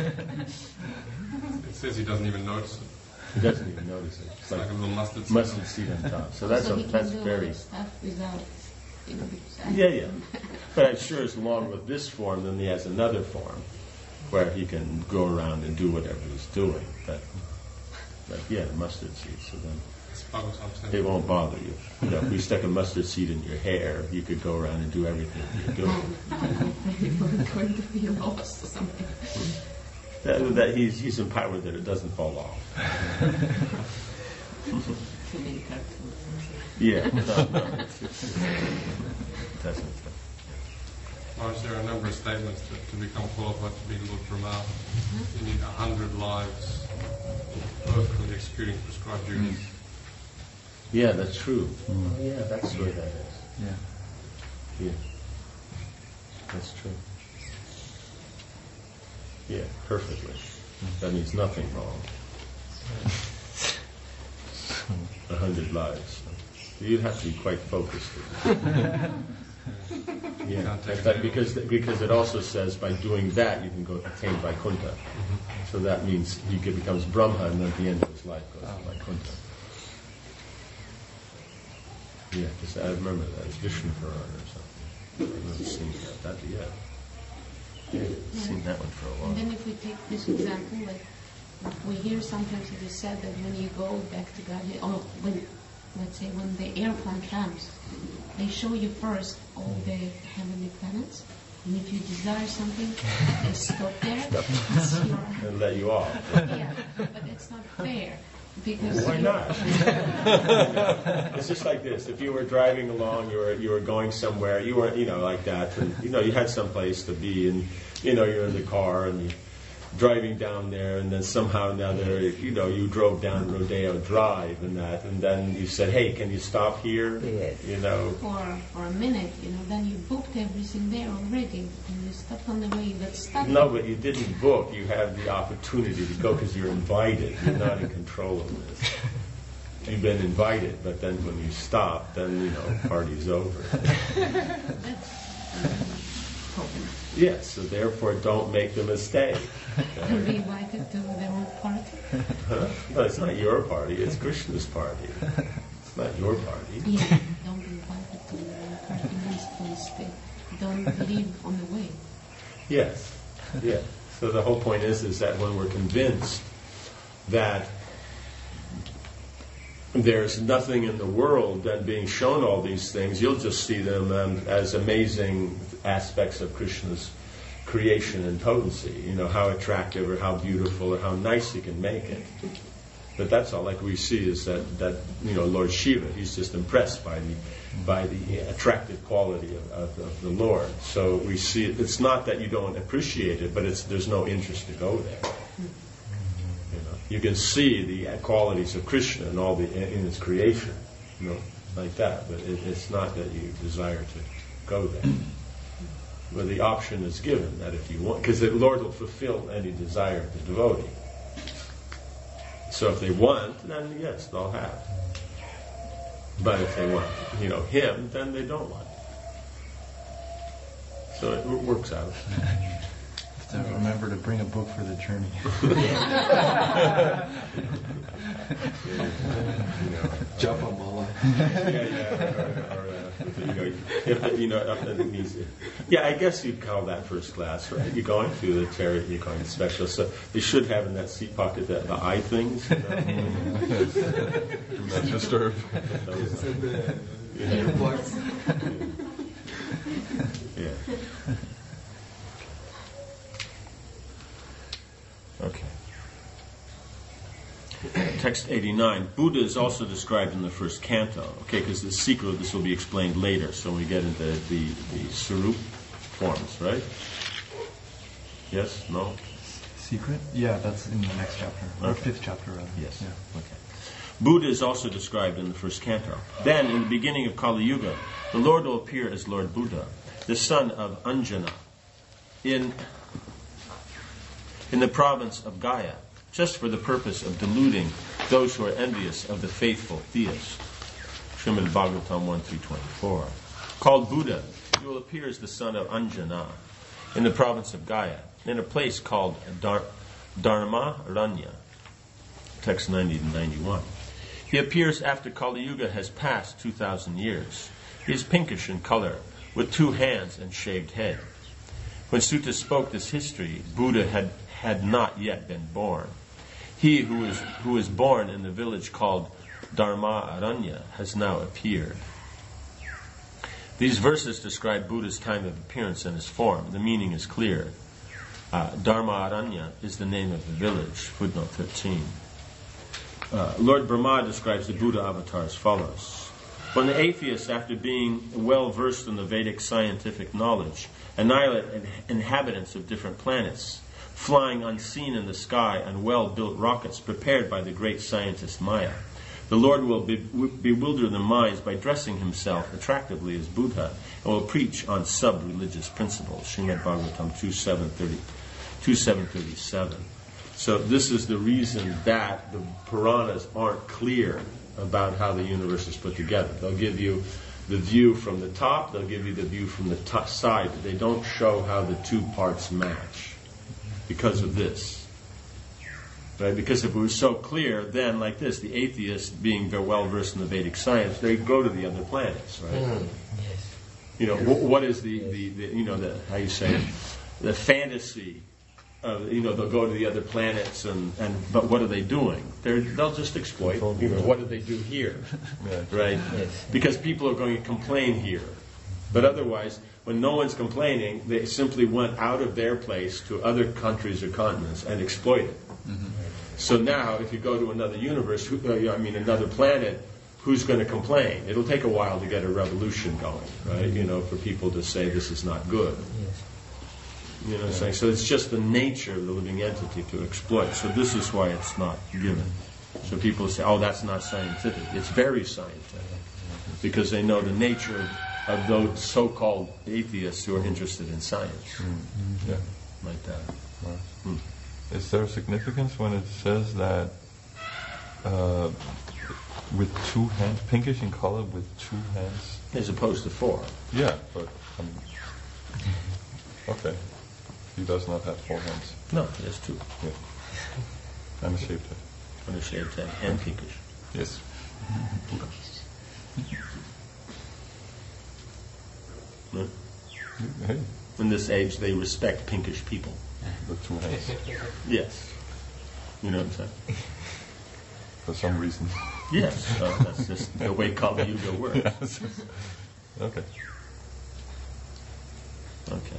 It says he doesn't even notice it. He doesn't even notice it. It's It's like like a little mustard seed. mustard seed on top. So that's so a, he can that's do all very. this stuff without, you know, Yeah, yeah. But I'm sure it's along with this form, then he has another form where he can go around and do whatever he's doing. But, but yeah, mustard seed. So then It's Bhagavatam it saying. won't bother you. You know, if we stuck a mustard seed in your hair, you could go around and do everything you're doing. I'm going to be lost or something. That, that he's he's empowered that it doesn't fall off. Too many cartoons. Yeah. No, no, it's- it's- it doesn't. Maharaj, there are a number of statements that to become qualified to be Lord Brahma, you need a hundred lives perfectly executing prescribed duties. Yeah, that's true. Oh, yeah, that's where that is. Yeah. Yeah. That's true. Yeah, perfectly. That means nothing wrong. A hundred lives. You'd have to be quite focused. Yeah, in fact, because because it also says by doing that you can go attain Vaikuntha. So that means he get- becomes Brahma, and then at the end of his life goes to Vaikuntha. Yeah, 'cause I remember that. It's Vishnu Puran or something. I've never seen that. That yeah. Yeah, I've seen that one for a And while. then if we take this example, like we hear sometimes it is said that when you go back to God, or when, let's say, when the airplane comes, they show you first all the heavenly planets, and if you desire something, they stop there. It's your, And let you off. yeah, but it's not fair because Why you- not? It's just like this. If you were driving along, you were you were going somewhere, you were you know like that, and you know you had some place to be, and you know you're in the car and you're driving down there, and then somehow or another, you know, you drove down Rodeo Drive and that, and then you said, hey, can you stop here? Yes. You know. for for a minute, you know, then you booked everything there already, and you stopped on the way, you got stuck. No, but you didn't book. You have the opportunity to go because you're invited. You're not in control of this. You've been invited, but then when you stop, then, you know, party's over. That's um, problem. Yes, so therefore don't make the mistake. Are we invited to their own party? Huh? No, it's not your party. It's Krishna's party. It's not your party. Yeah, don't be invited to their own party means please stay. Don't leave on the way. Yes, yeah. So the whole point is, is that when we're convinced that there's nothing in the world then being shown all these things, you'll just see them um, as amazing aspects of Krishna's creation and potency. You know, how attractive or how beautiful or how nice he can make it. But that's all. Like we see is that, that you know, Lord Shiva, he's just impressed by the by the attractive quality of, of, of the Lord. So we see it, it's not that you don't appreciate it, but it's there's no interest to go there. You know, you can see the qualities of Krishna and all the in his creation, you know, like that. But it, it's not that you desire to go there. But the option is given that if you want, because the Lord will fulfill any desire of the devotee. So if they want, then yes, they'll have. But if they want, you know, him, then they don't want. So it w- works out. have to remember to bring a book for the journey. Japa Mala. Yeah, yeah. Or, or, uh, you know, if, you know, up in the museum. Yeah, I guess you'd call that first class, right? You're going through the chariot, you're going special. So they should have in that seat pocket the, the eye things. You know? Do not disturb. Yeah. Yeah. Okay. Text eighty-nine. Buddha is also described in the first canto. Okay, because the secret of this will be explained later. So when we get into the the Sarup forms, right? Yes? No? Secret? Yeah, that's in the next chapter. Or Okay. fifth chapter, rather. Yes. Yeah. Okay. Buddha is also described in the first canto. Then, in the beginning of Kali Yuga, the Lord will appear as Lord Buddha, the son of Anjana, in in the province of Gaya, just for the purpose of deluding those who are envious of the faithful theist. Srimad Bhagavatam one three twenty-four. Called Buddha, he will appear as the son of Anjana in the province of Gaya, in a place called Dar- Dharma Ranya. Text ninety to ninety-one. He appears after Kali Yuga has passed two thousand years. He is pinkish in color, with two hands and shaved head. When Sutta spoke this history, Buddha had, had not yet been born. He who is who is born in the village called Dharma Aranya has now appeared. These verses describe Buddha's time of appearance and his form. The meaning is clear. Uh, Dharma Aranya is the name of the village. Footnote thirteen. Uh, Lord Brahma describes the Buddha avatar as follows. When the atheists, after being well versed in the Vedic scientific knowledge, annihilate inhabitants of different planets, flying unseen in the sky on well-built rockets prepared by the great scientist Maya, the Lord will be- bewilder their minds by dressing himself attractively as Buddha and will preach on sub-religious principles. Srimad Bhagavatam two seven thirty-seven. So this is the reason that the Puranas aren't clear about how the universe is put together. They'll give you the view from the top, they'll give you the view from the t- side, but they don't show how the two parts match because of this. Right? Because if it was so clear, then like this, the atheists, being very well versed in the Vedic science, they go to the other planets, right? Mm. You know, wh- what is the, the, the, you know, the, how you say it, the fantasy of, you know, they'll go to the other planets, and, and but what are they doing? They're, they'll just exploit, you know, what do they do here, right? Because people are going to complain here. But otherwise, when no one's complaining, they simply went out of their place to other countries or continents and exploited. Mm-hmm. So now, if you go to another universe, who, uh, I mean another planet, who's going to complain? It'll take a while to get a revolution going, right? You know, for people to say this is not good. Yes. You know what I'm saying? So it's just the nature of the living entity to exploit. So this is why it's not given. So people say, oh, that's not scientific. It's very scientific. Because they know the nature of, of those so-called atheists who are interested in science. Mm. Yeah. Like that. Right. Hmm. Is there significance when it says that uh, with two hands, pinkish in color with two hands? As opposed to four. Yeah, but um, okay. He does not have four hands. No, he has two. Yeah. And a shaved head. And a shaved head and pinkish. Yes. No? Hey, In this age, they respect pinkish people. with two hands. Yes. You know what I'm saying? For some reason. Yes. So that's just the way Kali Yuga works. Yes. Okay. Okay.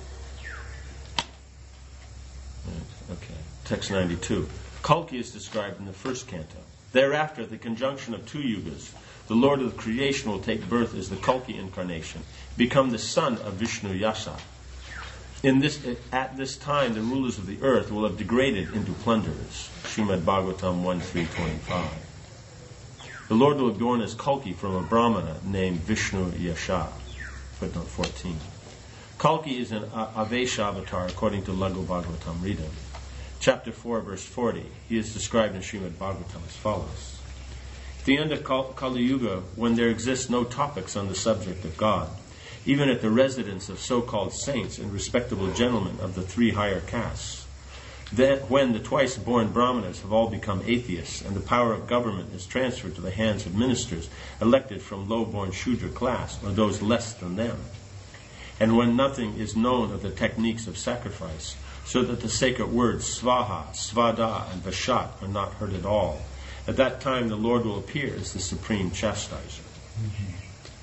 Right, okay. Text ninety-two. Kalki is described in the first canto. Thereafter, the conjunction of two yugas, the Lord of creation will take birth as the Kalki incarnation, become the son of Vishnu Yasa. In this, at this time, the rulers of the earth will have degraded into plunderers. Srimad Bhagavatam one three twenty-five. The Lord will be born as Kalki from a Brahmana named Vishnu Yasha. Footnote fourteen. Kalki is an Avesha avatar according to Lagu Bhagavatam Rita. Chapter four, verse forty. He is described in Srimad Bhagavatam as follows. At the end of Kali Yuga, when there exist no topics on the subject of God, even at the residence of so-called saints and respectable gentlemen of the three higher castes. Then, when the twice-born brahmanas have all become atheists and the power of government is transferred to the hands of ministers elected from low-born Shudra class or those less than them, and when nothing is known of the techniques of sacrifice, so that the sacred words Svaha, Svada, and Vashat are not heard at all, at that time the Lord will appear as the supreme chastiser. Mm-hmm.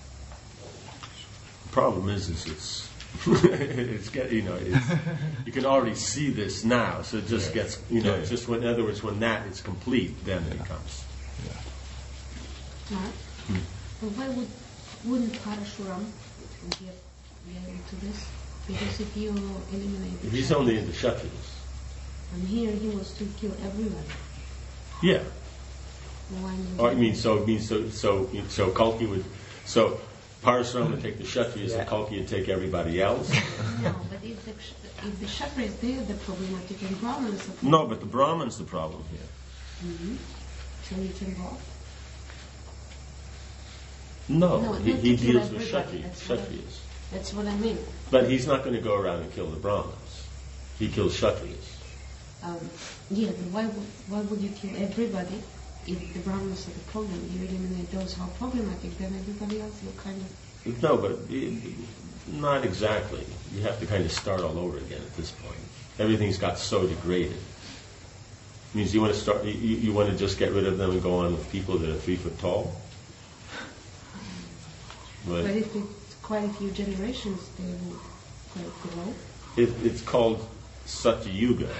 The problem is, is it's, it's get, you know, it's, you can already see this now, so it just yeah. gets, you know, yeah, yeah. just when, in other words, when that is complete, then yeah. it comes. Yeah. Mark, hmm. well, why would, wouldn't Parashuram get, get into this? Because if you eliminate the He's only into Kshatriyas. And here he was to kill everyone. Yeah. Why oh, I mean, so, it means so, so, so Kalki would, so, Parasuram would take the Kshatriyas yeah. and Kalki would take everybody else. No, but if the, if the Kshatriyas, they're the problematic and Brahmans are No, but the Brahman's the problem here. Mm-hmm. So it's involved? No, no he, he deals with Kshatriyas. Kshatriyas. That's what I mean. But he's not going to go around and kill the Brahmins. He kills Kshatriyas. Um, yeah, but why would, why would you kill everybody? If the Brahmins are the problem, you eliminate those who are problematic, then everybody else will kind of... No, but it, not exactly. You have to kind of start all over again at this point. Everything's got so degraded. It means you want to start, you, you want to just get rid of them and go on with people that are three foot tall? But, but if it's quite a few generations, they will quite grow. It, it's called Satya Yuga.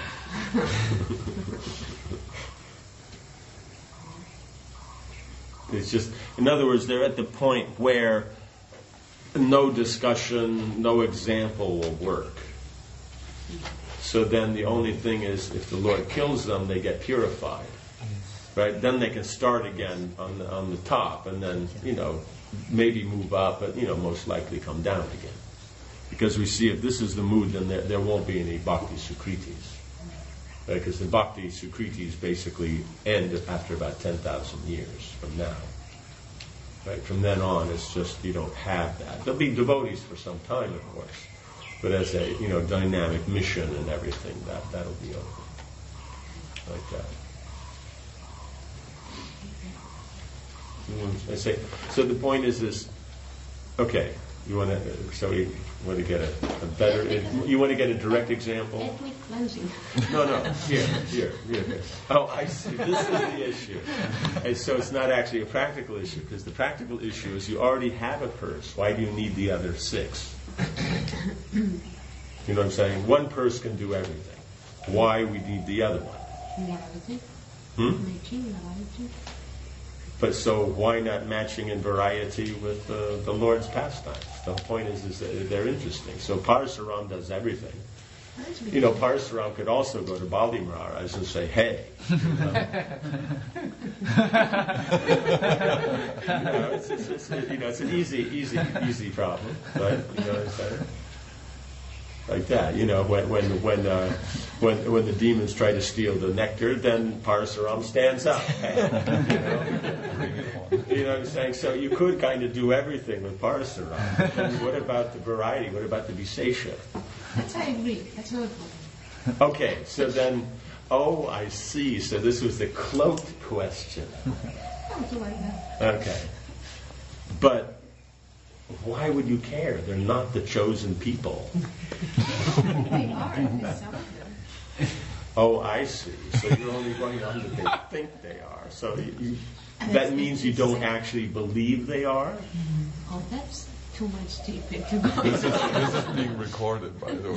It's just, in other words, they're at the point where no discussion, no example will work. So then the only thing is, if the Lord kills them, they get purified. Right? Then they can start again on the, on the top, and then, you know, maybe move up, but, you know, most likely come down again. Because we see if this is the mood, then there, there won't be any Bhakti Sukritis. Right? Because the Bhakti Sukritis basically end after about ten thousand years from now. Right? From then on, it's just, you don't have that. There'll be devotees for some time, of course. But as a, you know, dynamic mission and everything, that, that'll be over. Like that. I say, so the point is this, okay, you want to, so you want to get a, a better, you want to get a direct example? Ethnic cleansing. No, no, here, here, here, here. Oh, I see, this is the issue. And so it's not actually a practical issue, because the practical issue is you already have a purse. Why do you need the other six? You know what I'm saying? One purse can do everything. Why we need the other one? Morality. Hmm? Making morality. But so why not matching in variety with uh, the Lord's pastimes? The whole point is, is that they're interesting. So Parasuram does everything. You know, Parasuram could also go to Bali Maharaj and say, hey. You know, it's, it's, it's, you know, it's an easy, easy, easy problem. But, you know what I'm saying? Like that, you know, when when when uh, when when the demons try to steal the nectar, then Parasuram stands up. You know? You know what I'm saying? So you could kind of do everything with Parasuram. But then what about the variety? What about the Visesha? That's I agree. That's not a problem. Okay, so then, oh, I see. So this was the cloaked question. Something like that. Okay, but. Why would you care? They're not the chosen people. They are, some of them. Oh, I see. So you're only going on that they think they are. So you, you, that means you don't actually believe they are? Oh, that's too much deeper to go. This is, this is being recorded, by the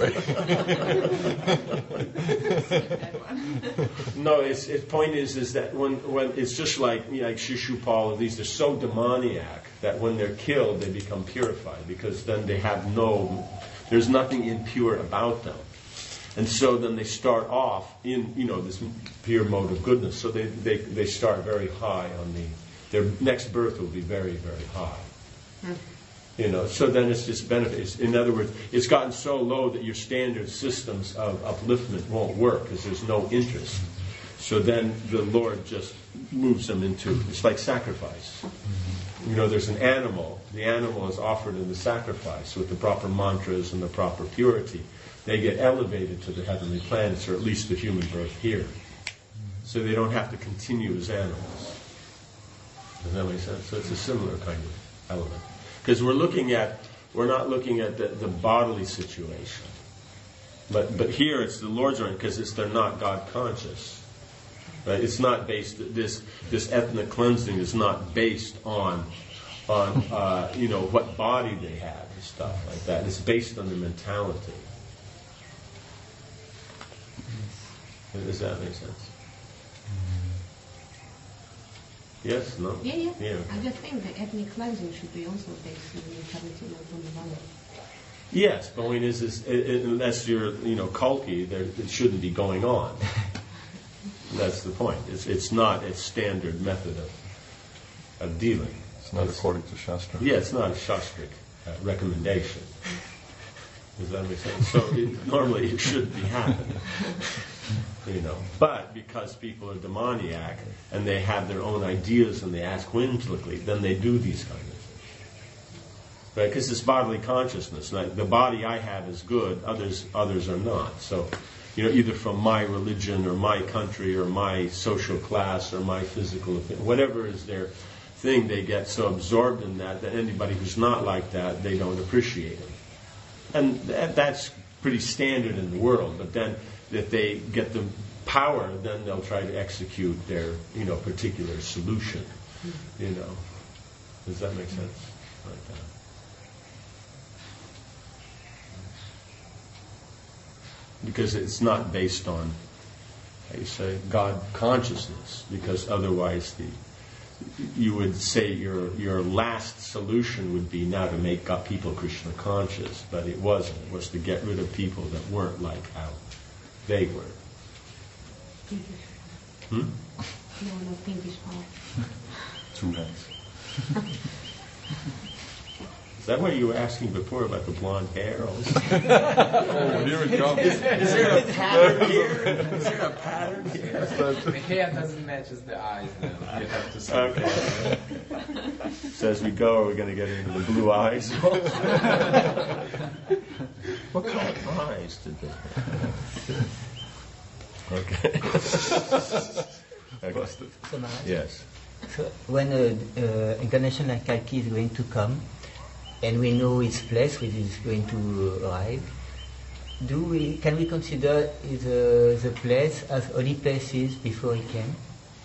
way. No, its its point is is that when when it's just like, you know, like Shishupal, these are so demoniac that when they're killed they become purified, because then they have no, there's nothing impure about them. And so then they start off in, you know, this pure mode of goodness. So they, they, they start very high on the, their next birth will be very, very high. Hmm. You know, so then it's just benefits. In other words, it's gotten so low that your standard systems of upliftment won't work because there's no interest. So then the Lord just moves them into, it's like sacrifice. you know, there's an animal. The animal is offered in the sacrifice with the proper mantras and the proper purity. They get elevated to the heavenly planets, or at least the human birth here. So they don't have to continue as animals. Does that make sense? So it's a similar kind of element. Because we're looking at, we're not looking at the, the bodily situation. But but here it's the Lord's reign, because it's they're not God conscious. Right? It's not based, this this ethnic cleansing is not based on on uh, you know, what body they have and stuff like that. It's based on the mentality. Does that make sense? Yes? No? Yeah, yeah. Yeah. I just think the ethnic cleansing should be also based on the mentality, not on the body. Yes, but when is this, it, it, unless you're, you know, Kalki, there, it shouldn't be going on. That's the point. It's it's not a standard method of of dealing. It's not It's- according to Shastra. Yeah, it's not a Shastric uh, recommendation. Does that make sense? So it, normally it shouldn't be happening. You know, but because people are demoniac and they have their own ideas and they act whimsically, then they do these kind of things. Right? Because it's bodily consciousness. Like the body I have is good, others others are not. So, you know, either from my religion or my country or my social class or my physical, whatever is their thing, they get so absorbed in that that anybody who's not like that, they don't appreciate it. And that, that's pretty standard in the world. But then if they get the power, then they'll try to execute their, you know, particular solution. You know, does that make sense? Like that. Because it's not based on, how you say, God consciousness. Because otherwise, the you would say your your last solution would be now to make God, people Krishna conscious, but it wasn't. It was to get rid of people that weren't like how they were. Hmm? No, no pinkish heart. Two hands. Is that what you were asking before about the blonde hair? Oh, here it comes. Is, is there a pattern here? Is there a pattern here? The hair doesn't match as the eyes now. You have to say. Okay. So as we go, we're going to get into the blue eyes. What kind of eyes did they have? Okay. Okay. So now, Yes. so when uh, uh, International Kalki is going to come, and we know its place, which is going to arrive, do we can we consider the the place as holy places before it came?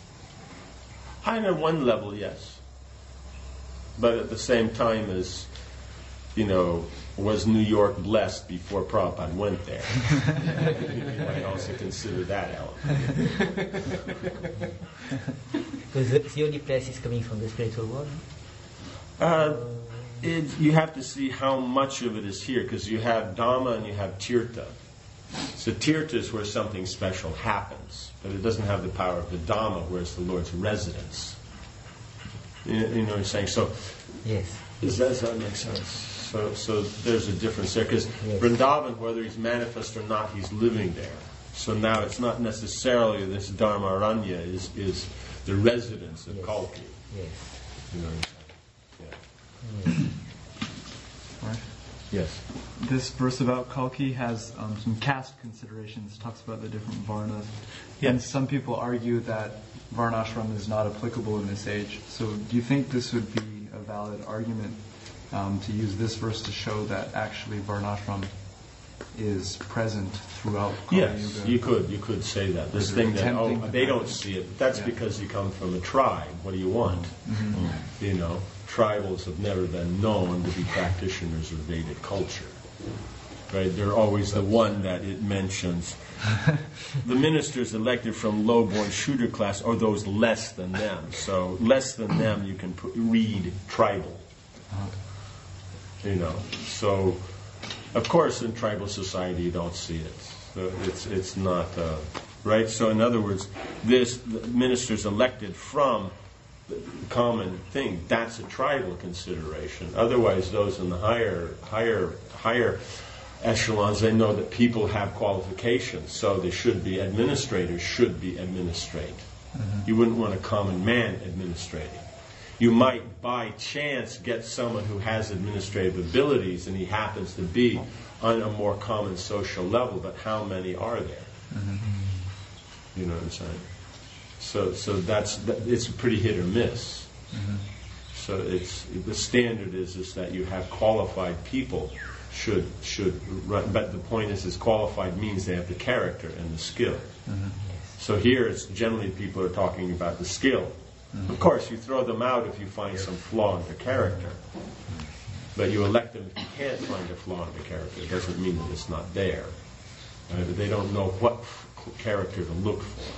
On one level, yes. But at the same time as, you know, was New York blessed before Prabhupada went there? You might also consider that element. Because the, the holy place is coming from the spiritual world. Uh, it, you have to see how much of it is here, because you have Dhamma and you have Tirtha. So Tirtha is where something special happens, but it doesn't have the power of the Dhamma, where it's the Lord's residence. You, you know what I'm saying? So, Yes. does that, does that make sense? So, so there's a difference there, because Yes. Vrindavan, whether he's manifest or not, he's living there. So now it's not necessarily this Dharmaranya is is the residence of Yes. Kalki. Yes. You know what I'm saying? Mark? Yes. This verse about Kalki has um, some caste considerations. It talks about the different varnas. Yeah. And some people argue that varnashram is not applicable in this age. So do you think this would be a valid argument um, to use this verse to show that actually varnashram is present throughout Kali Yes, Yuga? you could you could say that. This Or thing that oh attempting to they don't practice. see it. That's Yeah. because you come from a tribe. What do you want? You know, tribals have never been known to be practitioners of Vedic culture. Right? They're always the one that it mentions. The ministers elected from low-born shooter class are those less than them. So less than them, you can put, read tribal. You know, so of course in tribal society you don't see it. So it's it's not uh, right. So in other words, this the ministers elected from the common thing. That's a tribal consideration. Otherwise, those in the higher higher higher echelons, they know that people have qualifications, so they should be administrators should be administrate. You wouldn't want a common man administrating. You might, by chance, get someone who has administrative abilities and he happens to be on a more common social level, but how many are there? Mm-hmm. You know what I'm saying? So, so that's that, it's a pretty hit or miss. Mm-hmm. So it's the standard is is that you have qualified people should should run, but the point is, is qualified means they have the character and the skill. Mm-hmm. So here, it's generally people are talking about the skill. Mm-hmm. Of course, you throw them out if you find some flaw in their character. But you elect them if you can't find a flaw in the character. It doesn't mean that it's not there. Uh, they don't know what f- character to look for.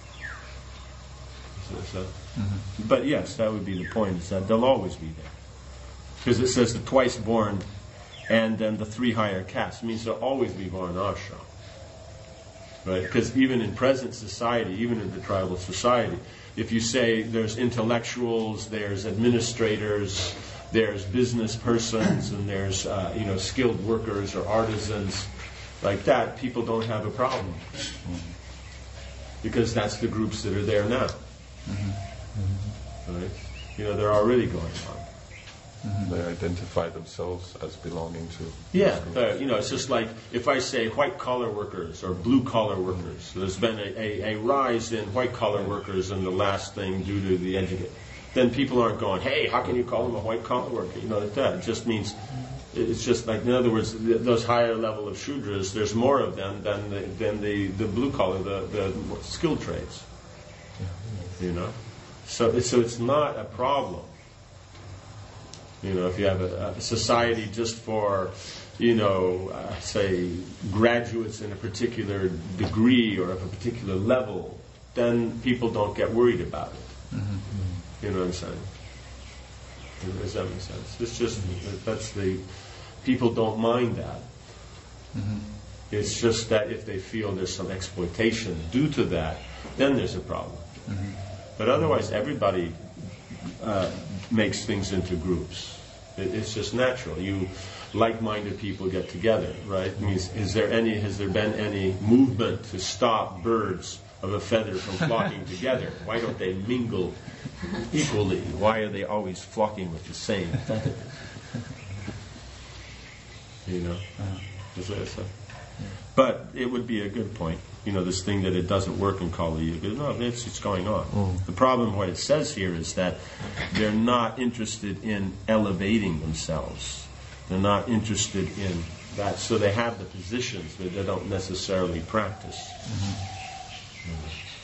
So, so, mm-hmm. But yes, that would be the point, is that they'll always be there. Because it says the twice born and then the three higher castes. It means there'll always be Varnashram. Right? Because even in present society, even in the tribal society, if you say there's intellectuals, there's administrators, there's business persons, and there's uh, you know skilled workers or artisans, like that, people don't have a problem. Because that's the groups that are there now. Mm-hmm. Right? You know, they're already going on. Mm-hmm. They identify themselves as belonging to. Yeah, uh, you know, it's just like if I say white collar workers or blue collar workers. There's been a, a, a rise in white collar workers in the last thing due to the educate. Then people aren't going, hey, how can you call them a white collar worker? You know, like that. It just means, it's just like, in other words, th- those higher level of Shudras, there's more of them than the, than the, the blue collar, the, the skilled trades. You know, so it's, so it's not a problem. You know, if you have a, a society just for, you know, uh, say, graduates in a particular degree or of a particular level, then people don't get worried about it. Mm-hmm. You know what I'm saying? Does that make sense? It's just, that's the, people don't mind that. Mm-hmm. It's just that if they feel there's some exploitation due to that, then there's a problem. Mm-hmm. But otherwise, everybody uh, makes things into groups. It, it's just natural. You like-minded people get together, right? I mean, is, is there any? Has there been any movement to stop birds of a feather from flocking together? Why don't they mingle equally? Why are they always flocking with the same feather? You know, is that so? But it would be a good point. You know, this thing that it doesn't work in Kali Yuga. No, it's, it's going on. Mm. The problem, what it says here, is that they're not interested in elevating themselves. They're not interested in that. So they have the positions, but they don't necessarily practice. Mm-hmm.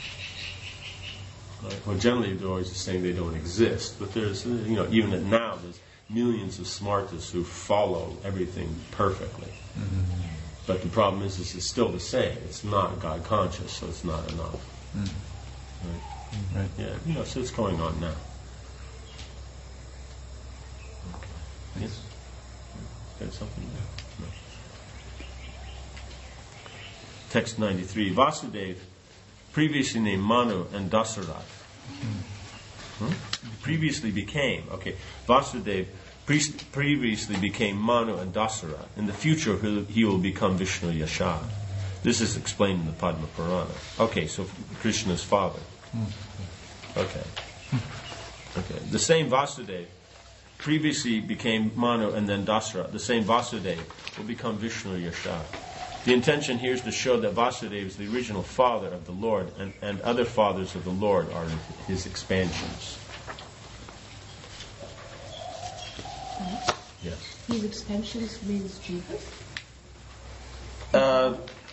Mm. Right? Well, generally, they're always saying they don't exist. But there's, you know, even now, there's millions of smartas who follow everything perfectly. Mm-hmm. But the problem is, is it's still the same. It's not God conscious, so it's not enough. Mm. Right? Right. Yeah. You know, so it's going on now. Okay. Yes. Got something there? No. Text ninety-three. Vasudeva, previously named Manu and Dasarath, hmm? previously became okay. Vasudeva. Previously became Manu and Dasara. In the future, he will become Vishnu Yasha. This is explained in the Padma Purana. Okay, so Krishna's father. Okay. Okay. The same Vasudeva previously became Manu and then Dasara. The same Vasudeva will become Vishnu Yasha. The intention here is to show that Vasudeva is the original father of the Lord, and, and other fathers of the Lord are his expansions. Yes. His expansions means Jesus? Uh,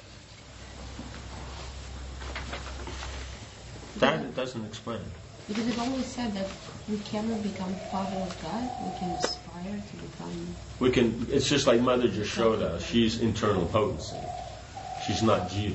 that it doesn't explain. Because it always said that we cannot become father of God. We can aspire to become. We can. It's just like Mother Yashoda. She's internal potency. She's not jiva.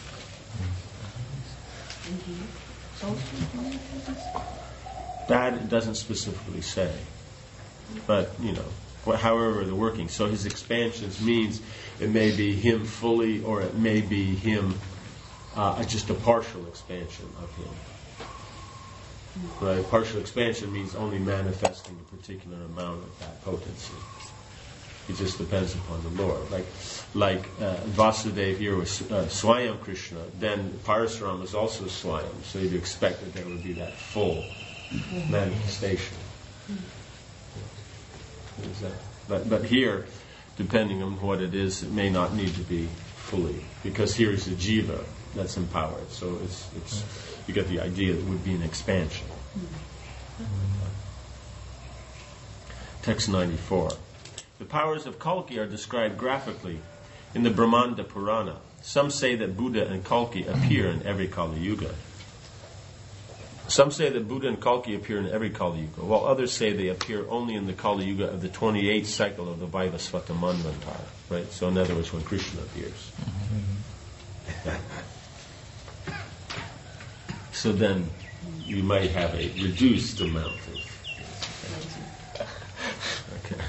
Mm-hmm. That it doesn't specifically say. But, you know, however they're working. So his expansions means it may be him fully, or it may be him, uh, just a partial expansion of him. Right? Partial expansion means only manifesting a particular amount of that potency. It just depends upon the Lord. Like, like uh, Vasudeva here was uh, Swayam Krishna, then Parasuram was also Swayam. So you'd expect that there would be that full manifestation. Is that- But, but here, depending on what it is, it may not need to be fully, because here is the jiva that's empowered. So it's, it's you get the idea that it would be an expansion. Text ninety-four. The powers of Kalki are described graphically in the Brahmanda Purana. Some say that Buddha and Kalki appear in every Kali Yuga. Some say that Buddha and Kalki appear in every Kali Yuga, while others say they appear only in the Kali Yuga of the twenty-eighth cycle of the Vaivasvata Manvantara. Right? So in other words, when Krishna appears. So then you might have a reduced amount of... Okay.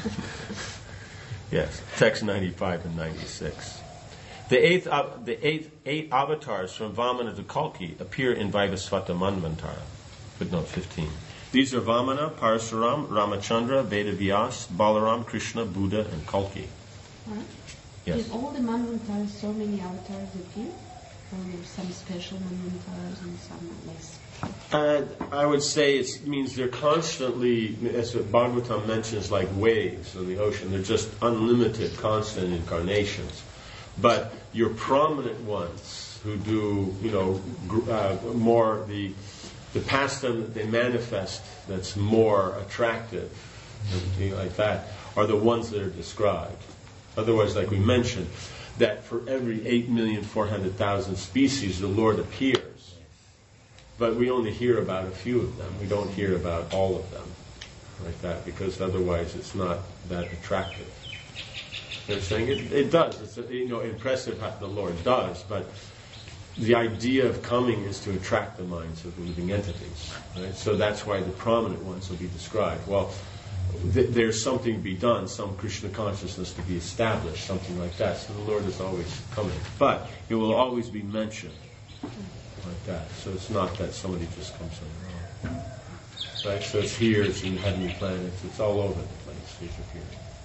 Yes, text ninety-five and ninety-six. The eighth, av- the eighth, eight avatars from Vamana to Kalki appear in Vaivasvata Manvantara. Footnote fifteen. These are Vamana, Parasuram, Ramachandra, Vedavyas, Balaram, Krishna, Buddha, and Kalki. Right. Yes. In all the manvantaras, so many avatars appear? Or there's some special manvantaras and some less? Uh, I would say it means they're constantly, as what Bhagavatam mentions, like waves of the ocean. They're just unlimited, constant incarnations. But your prominent ones who do, you know, gr- uh, more the the pastime that they manifest that's more attractive, anything like that, are the ones that are described. Otherwise, like we mentioned, that for every eight million four hundred thousand species, the Lord appears. But we only hear about a few of them. We don't hear about all of them like that, because otherwise it's not that attractive. They're saying it, it does. It's, you know, impressive what the Lord does, but the idea of coming is to attract the minds of the living entities. Right? So that's why the prominent ones will be described. Well, th- there's something to be done, some Krishna consciousness to be established, something like that. So the Lord is always coming. But it will always be mentioned like that. So it's not that somebody just comes in. Right? So it's here, it's in heavenly planets, it's all over the place. He's appearing.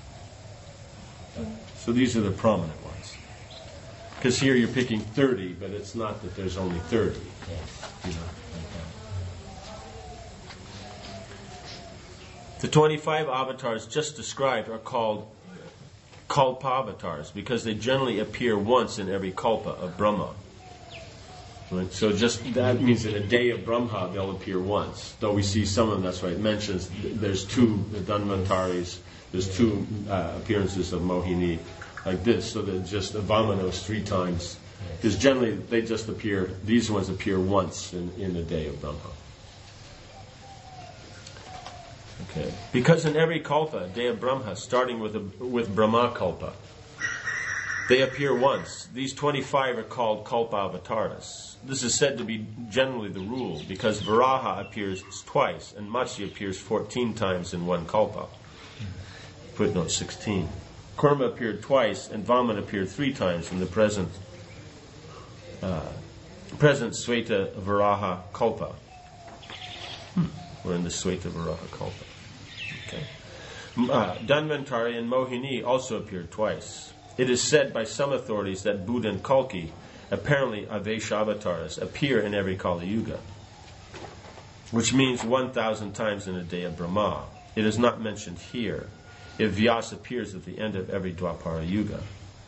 So these are the prominent ones. Because here you're picking thirty, but it's not that there's only thirty. You know, like that. The twenty-five avatars just described are called kalpavatars because they generally appear once in every kalpa of Brahma. Right? So just that means in a day of Brahma they'll appear once. Though we see some of them, that's why it mentions there's two the Dhanvantaris, there's two uh, appearances of Mohini like this, so that just the Vamanos three times. Because generally they just appear, these ones appear once in, in a day of Brahma. Okay. Because in every kalpa, day of Brahma, starting with a, with Brahma kalpa, they appear once. These twenty-five are called kalpavataras. This is said to be generally the rule, because Varaha appears twice and Matsya appears fourteen times in one kalpa. Footnote sixteen. Kurma appeared twice and Vaman appeared three times in the present uh, present Sweta Varaha Kalpa. We're in the Sweta Varaha Kalpa. Okay. Uh, Dhanvantari and Mohini also appeared twice. It is said by some authorities that Buddha and Kalki, apparently Avesha-avatars, appear in every Kali Yuga, which means one thousand times in a day of Brahma. It is not mentioned here. If Vyasa appears at the end of every Dwapara Yuga.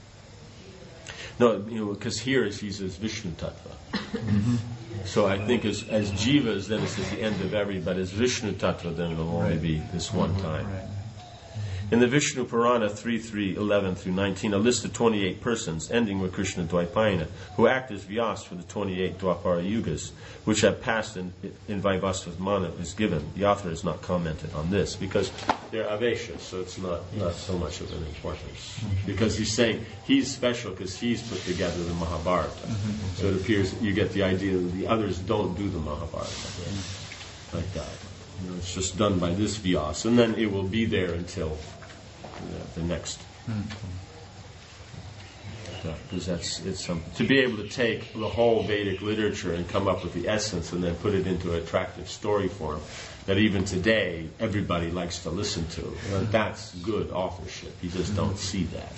No, you know, because here is he's as Vishnu Tattva. Mm-hmm. So I think as, as Jivas, then it's at the end of every, but as Vishnu Tattva, then it'll only Right. be this one Mm-hmm. time. Right. In the Vishnu Purana three three eleven through nineteen, a list of twenty-eight persons, ending with Krishna Dvaipayana, who act as Vyas for the twenty-eight Dwapara Yugas, which have passed in, in Vaivasvata Manav, is given. The author has not commented on this, because they're Aveshas, so it's not, not so much of an importance. Because he's saying he's special because he's put together the Mahabharata. Mm-hmm. So it appears that you get the idea that the others don't do the Mahabharata like that. You know, it's just done by this Vyas, and then it will be there until you know, the next. Because that's it's some to be able to take the whole Vedic literature and come up with the essence, and then put it into an attractive story form that even today everybody likes to listen to. Well, that's good authorship. You just don't see that.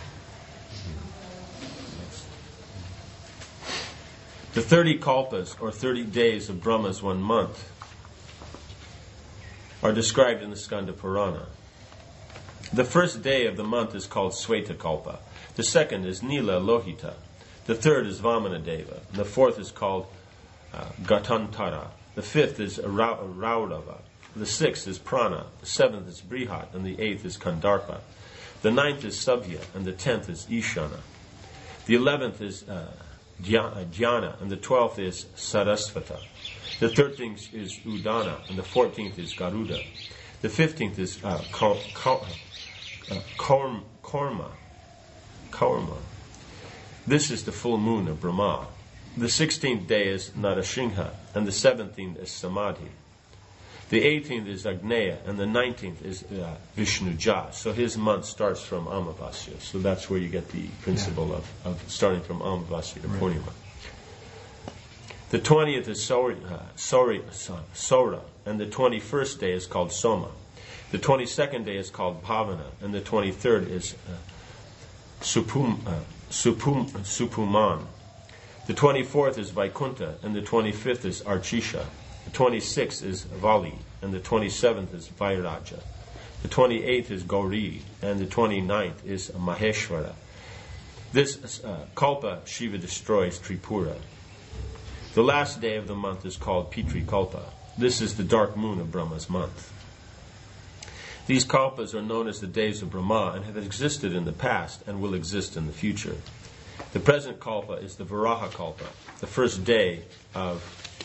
The thirty kalpas, or thirty days of Brahma's one month, are described in the Skanda Purana. The first day of the month is called Swetakalpa. The second is Nila Lohita. The third is Vamanadeva. The fourth is called uh, Gatantara. The fifth is Ra- Raurava. The sixth is Prana. The seventh is Brihat. And the eighth is Kandarpa. The ninth is Sabhya. And the tenth is Ishana. The eleventh is uh, Dhyana. And the twelfth is Sarasvata. The thirteenth is Udana. And the fourteenth is Garuda. The fifteenth is uh, Ko- Ko- uh, Korm- Korma. Korma. This is the full moon of Brahma. The sixteenth day is Narasingha, and the seventeenth is Samadhi. The eighteenth is Agneya, and the nineteenth is uh, Vishnuja. So his month starts from Amavasya. So that's where you get the principle yeah. of, of starting from Amavasya to right. Purnima. The twentieth is Sori, uh, Sori, Sora, and the twenty-first day is called Soma. The twenty-second day is called Bhavana, and the twenty-third is uh, Supum, uh, Supum, Supuman. The twenty-fourth is Vaikuntha, and the twenty-fifth is Archisha. The twenty-sixth is Vali, and the twenty-seventh is Vairaja. The twenty-eighth is Gauri, and the twenty-ninth is Maheshwara. This uh, Kalpa, Shiva destroys Tripura. The last day of the month is called Pitri Kalpa. This is the dark moon of Brahma's month. These kalpas are known as the days of Brahma and have existed in the past and will exist in the future. The present kalpa is the Varaha Kalpa, the first day of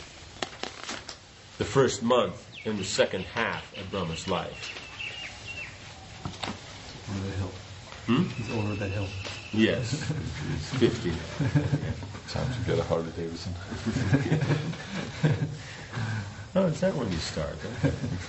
the first month in the second half of Brahma's life. Over the hill. Hmm? He's over the hill. Yes, it's fifty. Time to get a Harley Davidson. Oh, is that when you start? Okay.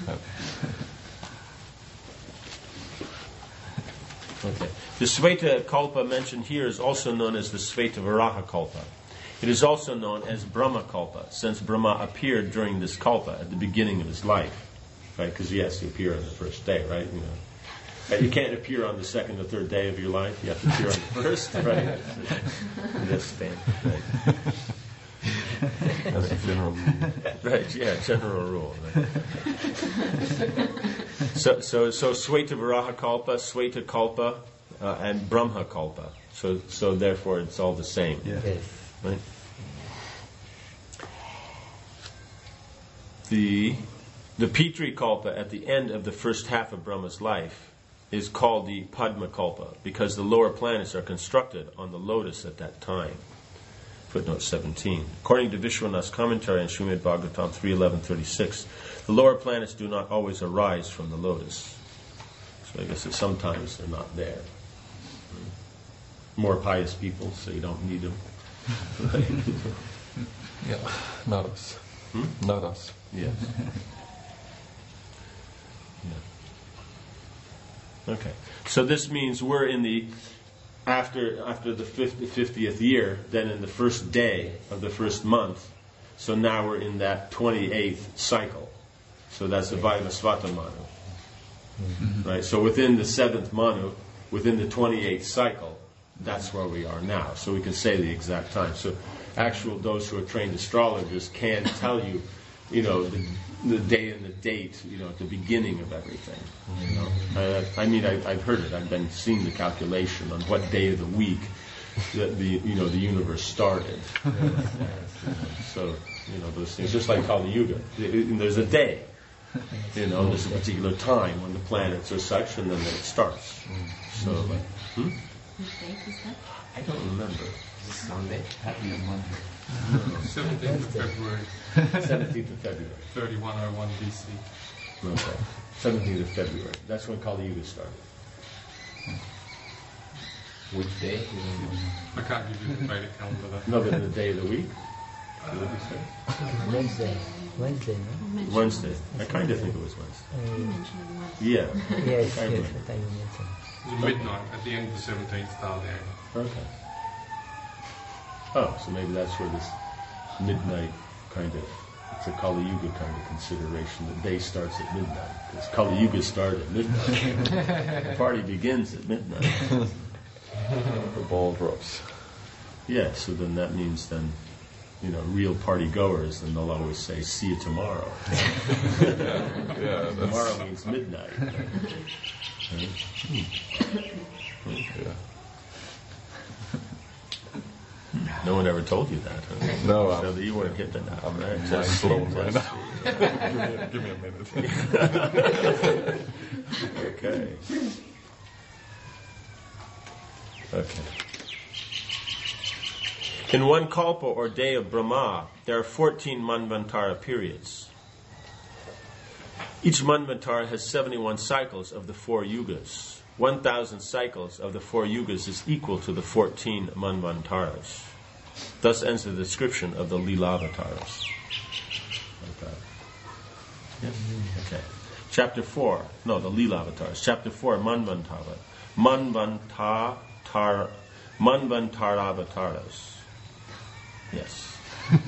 Okay. The Sveta Kalpa mentioned here is also known as the Sveta Varaha Kalpa. It is also known as Brahma Kalpa, since Brahma appeared during this Kalpa at the beginning of his life, right? Because he has to appear on the first day, right? You know, you can't appear on the second or third day of your life. You have to appear on the first, right? That's standard, right? That's a general rule. Right, yeah, general rule. Right? So, so, so Sweta Varaha Kalpa, Sweta Kalpa, uh, and Brahma Kalpa. So, so therefore, it's all the same. Yeah. Yes. Right? The the Pitri Kalpa at the end of the first half of Brahma's life is called the Padma Kalpa because the lower planets are constructed on the lotus at that time. Footnote seventeen. According to Vishwanath's commentary on Srimad Bhagavatam three eleven thirty-six, the lower planets do not always arise from the lotus. So I guess that sometimes they're not there. More pious people, so you don't need them. Yeah, not us. Hmm? Not us. Yes. Yeah. Okay. So this means we're in the After after the fiftieth year, then in the first day of the first month, so now we're in that twenty-eighth cycle. So that's the Vaivasvata Manu. Mm-hmm. Right? So within the seventh Manu, within the twenty-eighth cycle, that's where we are now. So we can say the exact time. So actual, those who are trained astrologers can tell you, you know, the, the day and the date, you know, at the beginning of everything. You know, uh, I mean, I, I've heard it. I've been seeing the calculation on what day of the week that the you know the universe started. So you know those things, just like Kali Yuga. There's a day, you know, there's a particular time when the planets are such, and then it starts. So, hmm? Which date is that? I don't remember. Sunday. Happy on Monday. seventeenth of February, seventeenth of February. thirty-one oh one B C. Okay. seventeenth of February. That's when Kali Yuga started. Which day? I can't give you the Vedic calendar. That. No, but the day of the week? Did it say? Wednesday. Wednesday, no? Wednesday. I kind of think it was Wednesday. You mentioned Wednesday. Yeah. Yes, I yes, remember. what I mentioned. It was midnight at the end of the seventeenth star day. Okay. Oh, so maybe that's where this midnight kind of, it's a Kali Yuga kind of consideration. The day starts at midnight. Because Kali Yuga started at midnight. The party begins at midnight. The ball drops. Yeah, so then that means then you know, real party goers, then they'll always say, "See you tomorrow." Yeah, that's, Tomorrow means midnight. yeah. No one ever told you that, huh? No, so I'm- that you weren't hit that out, I'm right? mind Just blown see, right just now. give, me, give me a minute. see. Okay. Okay. In one kalpa or day of Brahma, there are fourteen manvantara periods. Each manvantara has seventy-one cycles of the four yugas. one thousand cycles of the four yugas is equal to the fourteen manvantaras. Thus ends the description of the Leelavataras. Okay. Yes? Okay. Chapter four. No, the Leelavataras. Chapter four, Manvantara. Manvantar, Manvantaravataras. Yes.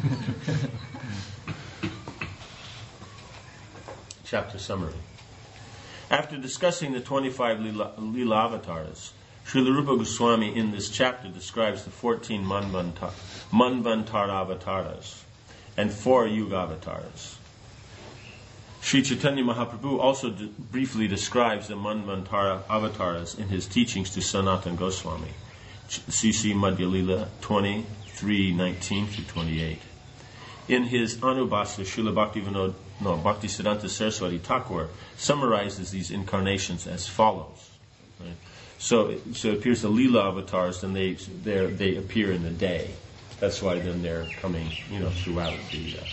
Chapter summary. After discussing the twenty-five Leela, Leelavataras, Srila Rupa Goswami in this chapter describes the fourteen Manvanta, Manvantaravatas and four Yugavataras. Sri Chaitanya Mahaprabhu also d- briefly describes the Manvantara avatars in his teachings to Sanatana Goswami. C C Madhya Leela twenty-three nineteen through twenty-eight. In his Anubhasa, Srila Bhaktivinoda, no, Bhaktisiddhanta Saraswati Thakur summarizes these incarnations as follows. Right? So, so it appears the Leela avatars, then they they appear in the day. That's why then they're coming, you know, throughout the. Uh,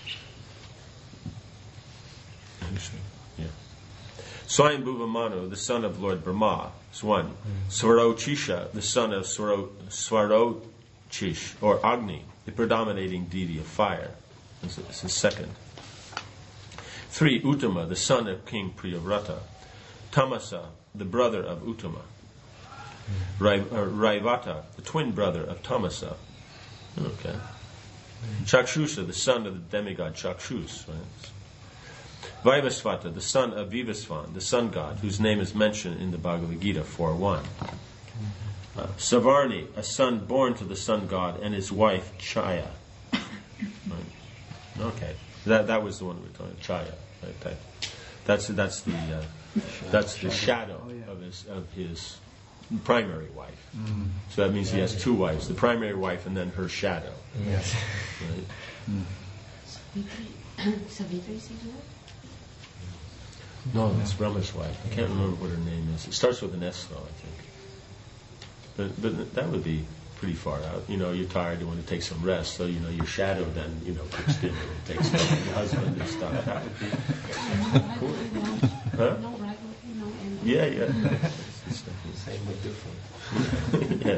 yeah. Swayambhuva Manu, the son of Lord Brahma, is one. Swarochisha, the son of Swaro, Swarochish, or Agni, the predominating deity of fire, is the second. Three, Uttama, the son of King Priyavrata. Tamasa, the brother of Uttama. Rai, uh, Raivata, the twin brother of Tamasa. Okay. Chakshusha, the son of the demigod Chakshus. Right? Vaivasvata, the son of Vivasvan, the sun god, whose name is mentioned in the Bhagavad Gita four one. Uh, Savarni, a son born to the sun god, and his wife Chaya. Right. Okay, that that was the one we were talking. Chaya. Right. That, that's that's the uh, that's the shadow of his of his primary wife. Mm. So that means he has two wives: the primary wife and then her shadow. Yes. Right. Mm. Savitri is it? No, that's Brahma's wife. I can't remember what her name is. It starts with an S, though, I think. But but that would be pretty far out. You know, you're tired, you want to take some rest, so, you know, your shadow then, you know, kicks in and takes care of your husband and stuff. That would be cool. Huh? No rival, no envy. Yeah, yeah. Same but different. Yeah.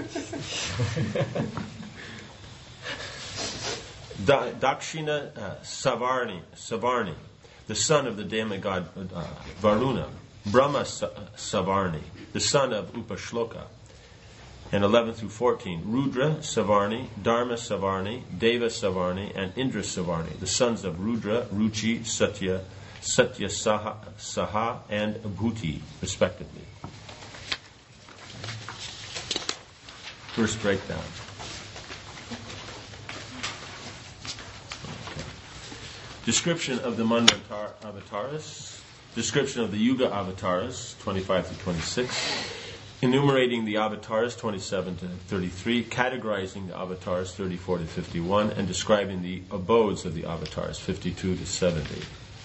Da- Dakshina uh, Savarni, Savarni, the son of the demigod uh, Varuna. Brahma Sa- Savarni, the son of Upashloka. And eleven through fourteen, Rudra Savarni, Dharma Savarni, Deva Savarni, and Indra Savarni, the sons of Rudra, Ruchi, Satya, Satya Saha, Saha, and Bhuti, respectively. First breakdown. Okay. Description of the Manvantar avatars. Description of the Yuga avatars, twenty-five to twenty-six. Enumerating the avatars, twenty-seven to thirty-three. Categorizing the avatars, thirty-four to fifty-one. And describing the abodes of the avatars, fifty-two to seventy.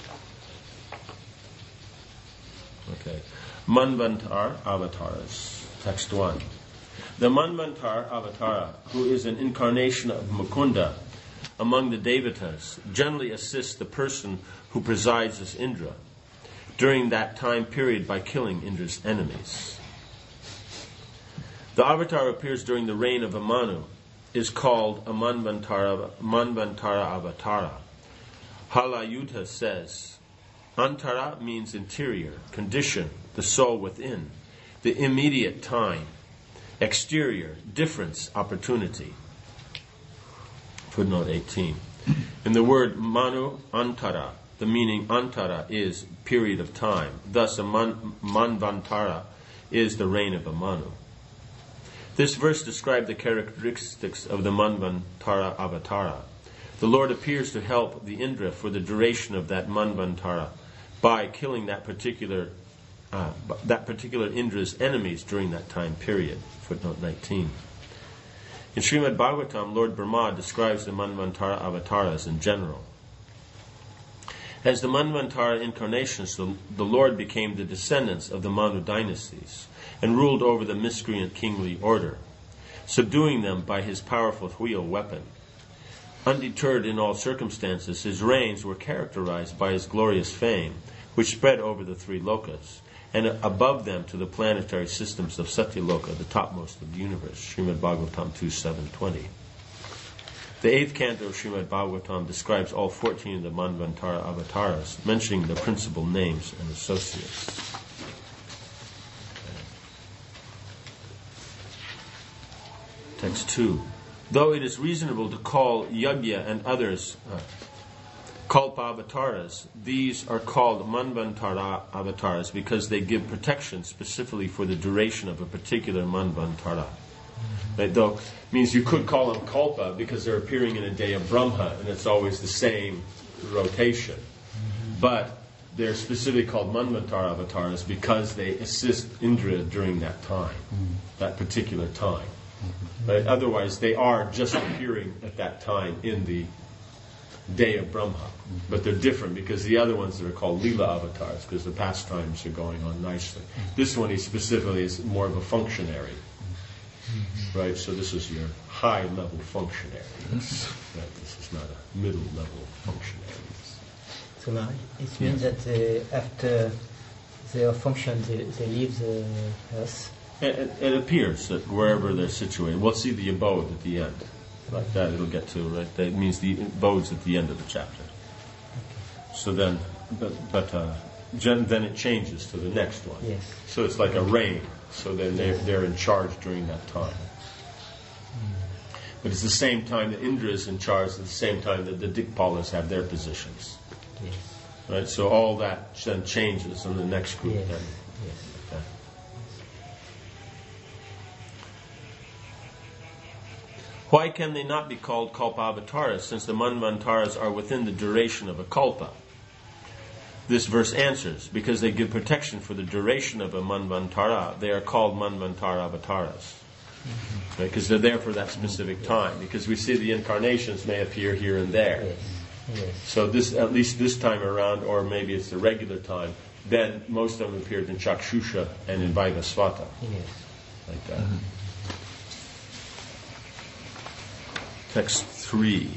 Okay. Manvantar avatars. Text one. The Manvantar avatara, who is an incarnation of Mukunda among the Devatas, generally assists the person who presides as Indra during that time period by killing Indra's enemies. The avatar appears during the reign of a Manu, is called a Manvantara, Manvantara avatara. Halayudha says, Antara means interior, condition, the soul within, the immediate time, exterior, difference, opportunity. Footnote eighteen. In the word Manu Antara, the meaning Antara is period of time. Thus, a man, Manvantara is the reign of a Manu. This verse describes the characteristics of the Manvantara Avatara. The Lord appears to help the Indra for the duration of that Manvantara by killing that particular uh, that particular Indra's enemies during that time period. Footnote nineteen. In Srimad Bhagavatam, Lord Brahma describes the Manvantara avatars in general. As the Manvantara incarnations, the, the Lord became the descendants of the Manu dynasties and ruled over the miscreant kingly order, subduing them by his powerful wheel weapon. Undeterred in all circumstances, his reigns were characterized by his glorious fame, which spread over the three lokas, and above them to the planetary systems of Satyaloka, the topmost of the universe. Srimad Bhagavatam two seven twenty. The eighth canto of Srimad Bhagavatam describes all fourteen of the Manvantara avatars, mentioning the principal names and associates. Text two. Though it is reasonable to call Yagya and others uh, Kalpa avatars, these are called Manvantara avatars because they give protection specifically for the duration of a particular Manvantara. Right? Though means you could call them Kalpa because they're appearing in a day of Brahma and it's always the same rotation. But they're specifically called Manvantara avatars because they assist Indra during that time, that particular time. Right? Otherwise, they are just appearing at that time in the day of Brahma. But they're different because the other ones that are called Leela avatars, because the pastimes are going on nicely. This one, he specifically is more of a functionary. Right? So this is your high-level functionary. Right? This is not a middle-level functionary. So now it means that uh, after their function, they, they leave the earth. It, it appears that wherever they're situated, we'll see the abode at the end. Like that, it'll get to, right? That means the abode's at the end of the chapter. So then, but, but uh, then it changes to the next one. Yes. So it's like a reign. So then they're, they're in charge during that time. But it's the same time that Indra is in charge, at the same time that the Dikpalas have their positions. Yes. Right? So all that then changes in the next group. Yes. Then. Yes. Okay. Why can they not be called Kalpa-avatars, since the Manvantaras are within the duration of a Kalpa? This verse answers, because they give protection for the duration of a Manvantara, they are called Manvantara-avatars. Mm-hmm. Right? Because they're there for that specific time. Because we see the incarnations may appear here and there. Yes. Yes. So this, at least this time around, or maybe it's the regular time, then most of them appeared in Chakshusha and in Vaivasvata. Yes. Like that. Mm-hmm. Text three.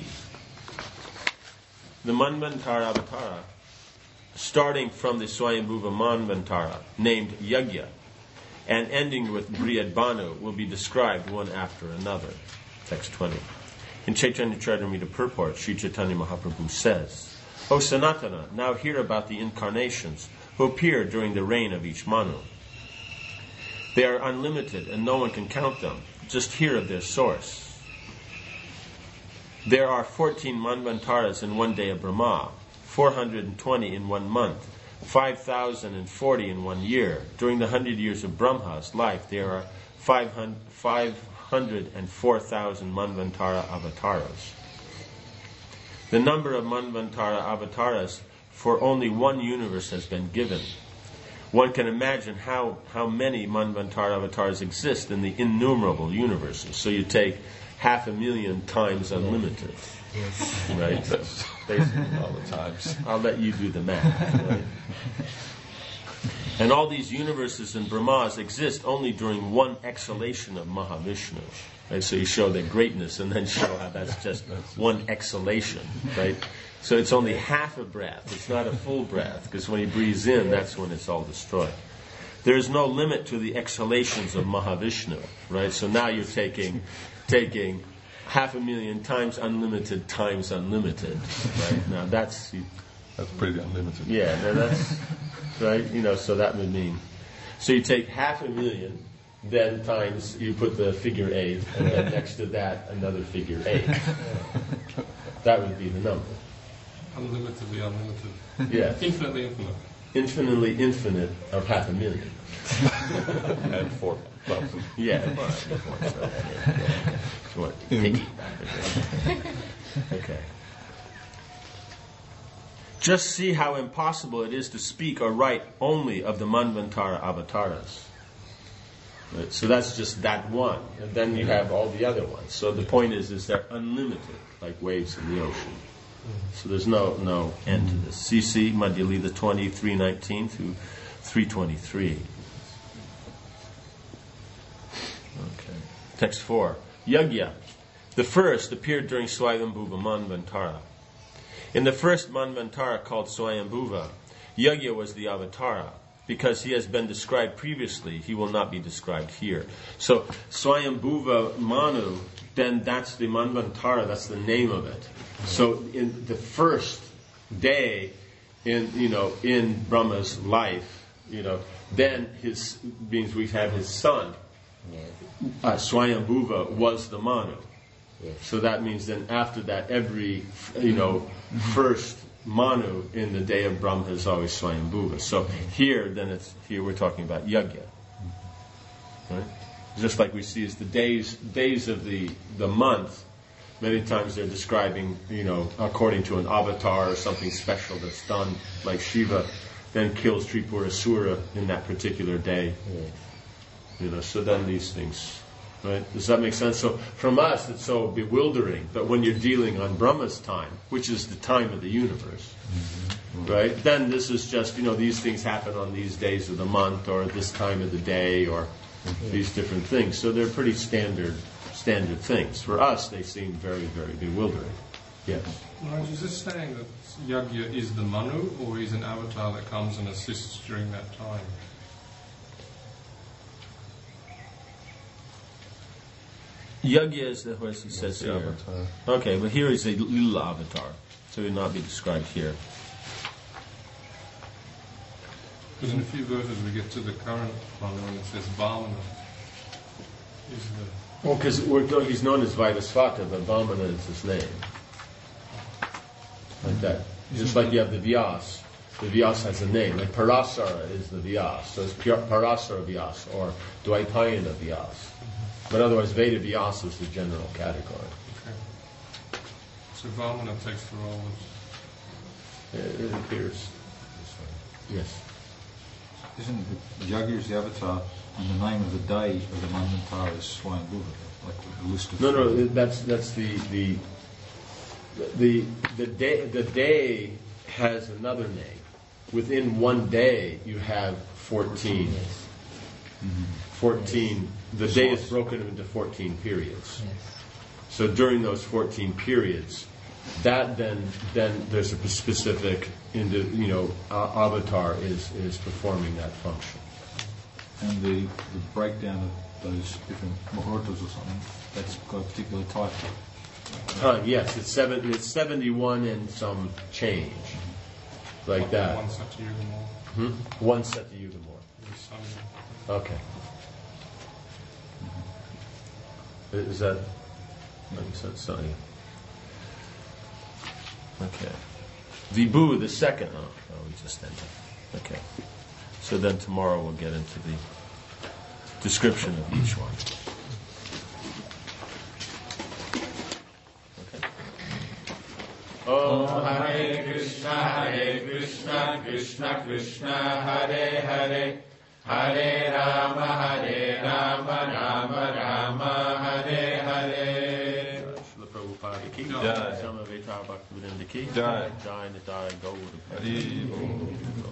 The Manvantara Avatara, starting from the Swayambhuva Manvantara, named Yagya, and ending with Brihadbanu, will be described one after another. Text twenty. In Chaitanya Charitamrita purport, Sri Chaitanya Mahaprabhu says, O Sanatana, now hear about the incarnations who appear during the reign of each Manu. They are unlimited and no one can count them. Just hear of their source. There are fourteen Manvantaras in one day of Brahma, four hundred twenty in one month, five thousand forty in one year. During the hundred years of Brahma's life, there are five hundred four thousand Manvantara avatars. The number of Manvantara avatars for only one universe has been given. One can imagine how, how many Manvantara avatars exist in the innumerable universes. So you take half a million times unlimited. Yes. Right? That's basically all the times. I'll let you do the math. Right? And all these universes and Brahmas exist only during one exhalation of Mahavishnu. Right? So you show their greatness and then show how that's just one exhalation. Right? So it's only half a breath. It's not a full breath, because when he breathes in, that's when it's all destroyed. There is no limit to the exhalations of Mahavishnu. Right? So now you're taking taking half a million times unlimited times unlimited. Right? Now that's that's pretty unlimited. Yeah, now that's right. You know, so that would mean so you take half a million, then times you put the figure eight, and then next to that another figure eight. That would be the number. Unlimitedly unlimited. Yeah. Infinitely infinite. infinitely infinite of half a million. And four. Well, Yeah. Well, four, so, yeah, yeah. So what? Picky. Okay. Just see how impossible it is to speak or write only of the Manvantara avatars. Right? So that's just that one. And then you have all the other ones. So the point is, is they're unlimited, like waves in the ocean. So there's no no end to this. C C, Madhya Lila twenty, three nineteen through three twenty-three. Okay. Text four. Yagya. The first appeared during Swayambhuva Manvantara. In the first Manvantara called Swayambhuva, Yagya was the avatara. Because he has been described previously, he will not be described here. So Swayambhuva Manu, then that's the Manvantara, that's the name of it. So in the first day in you know in Brahma's life, you know, then his means we have his son. Uh, Swayambhuva was the Manu. So that means then after that, every you know first Manu in the day of Brahma is always Swayambhuva. So here, then it's here we're talking about Yagya, right? Just like we see as the days days of the the month. Many times they're describing, you know, according to an avatar or something special that's done, like Shiva then kills Tripurasura in that particular day. You know, so then these things, right? Does that make sense? So from us, it's so bewildering, but when you're dealing on Brahma's time, which is the time of the universe, right? Then this is just, you know, these things happen on these days of the month or this time of the day or these different things. So they're pretty standard standard things. For us, they seem very, very bewildering. Yes? Maharaj, is this saying that Yagya is the Manu, or is an avatar that comes and assists during that time? Yagya is the, what he says the here. avatar. Okay, but here is a Lila avatar, so it will not be described here. Because in a few verses we get to the current Manu and it says Vamana is the... Well, because he's known as Vaivasvata, but Vamana is his name. Like that. Just like you have the Vyas. The Vyas has a name. Like Parasara is the Vyas. So it's Parasara Vyas or Dvaipayana Vyas. But otherwise, Veda Vyas is the general category. Okay. So Vamana takes the role of... It, it appears. Yes. Isn't the Yagya the avatar and the name of the day of the Manvantara is Swayambhuva, like the list of... No, no, that's that's the the the the day the day has another name. Within one day, you have fourteen. Mm-hmm. Fourteen. The day is broken into fourteen periods. So during those fourteen periods, that then then there's a specific into you know uh, avatar is is performing that function. And the, the breakdown of those different muhurtas or something, that's got a particular type. Time, yes, it's seven. It's seventy-one and some change, like that. One Satyuga more. Hmm? One Satyuga more. Okay. Is that makes sense? So, yeah. Okay. Vibhu, the second. Oh, oh, we just ended. Okay. So then tomorrow we'll get into the description of each one. Okay. Om Hare Krishna, Hare Krishna, Krishna Krishna, Hare Hare, Hare Rama, Hare Rama, Rama Rama, Hare Hare. Srila Prabhupada ki jai. Samaveta Bhaktivedanta ki jai. Jai Nitai Gaur.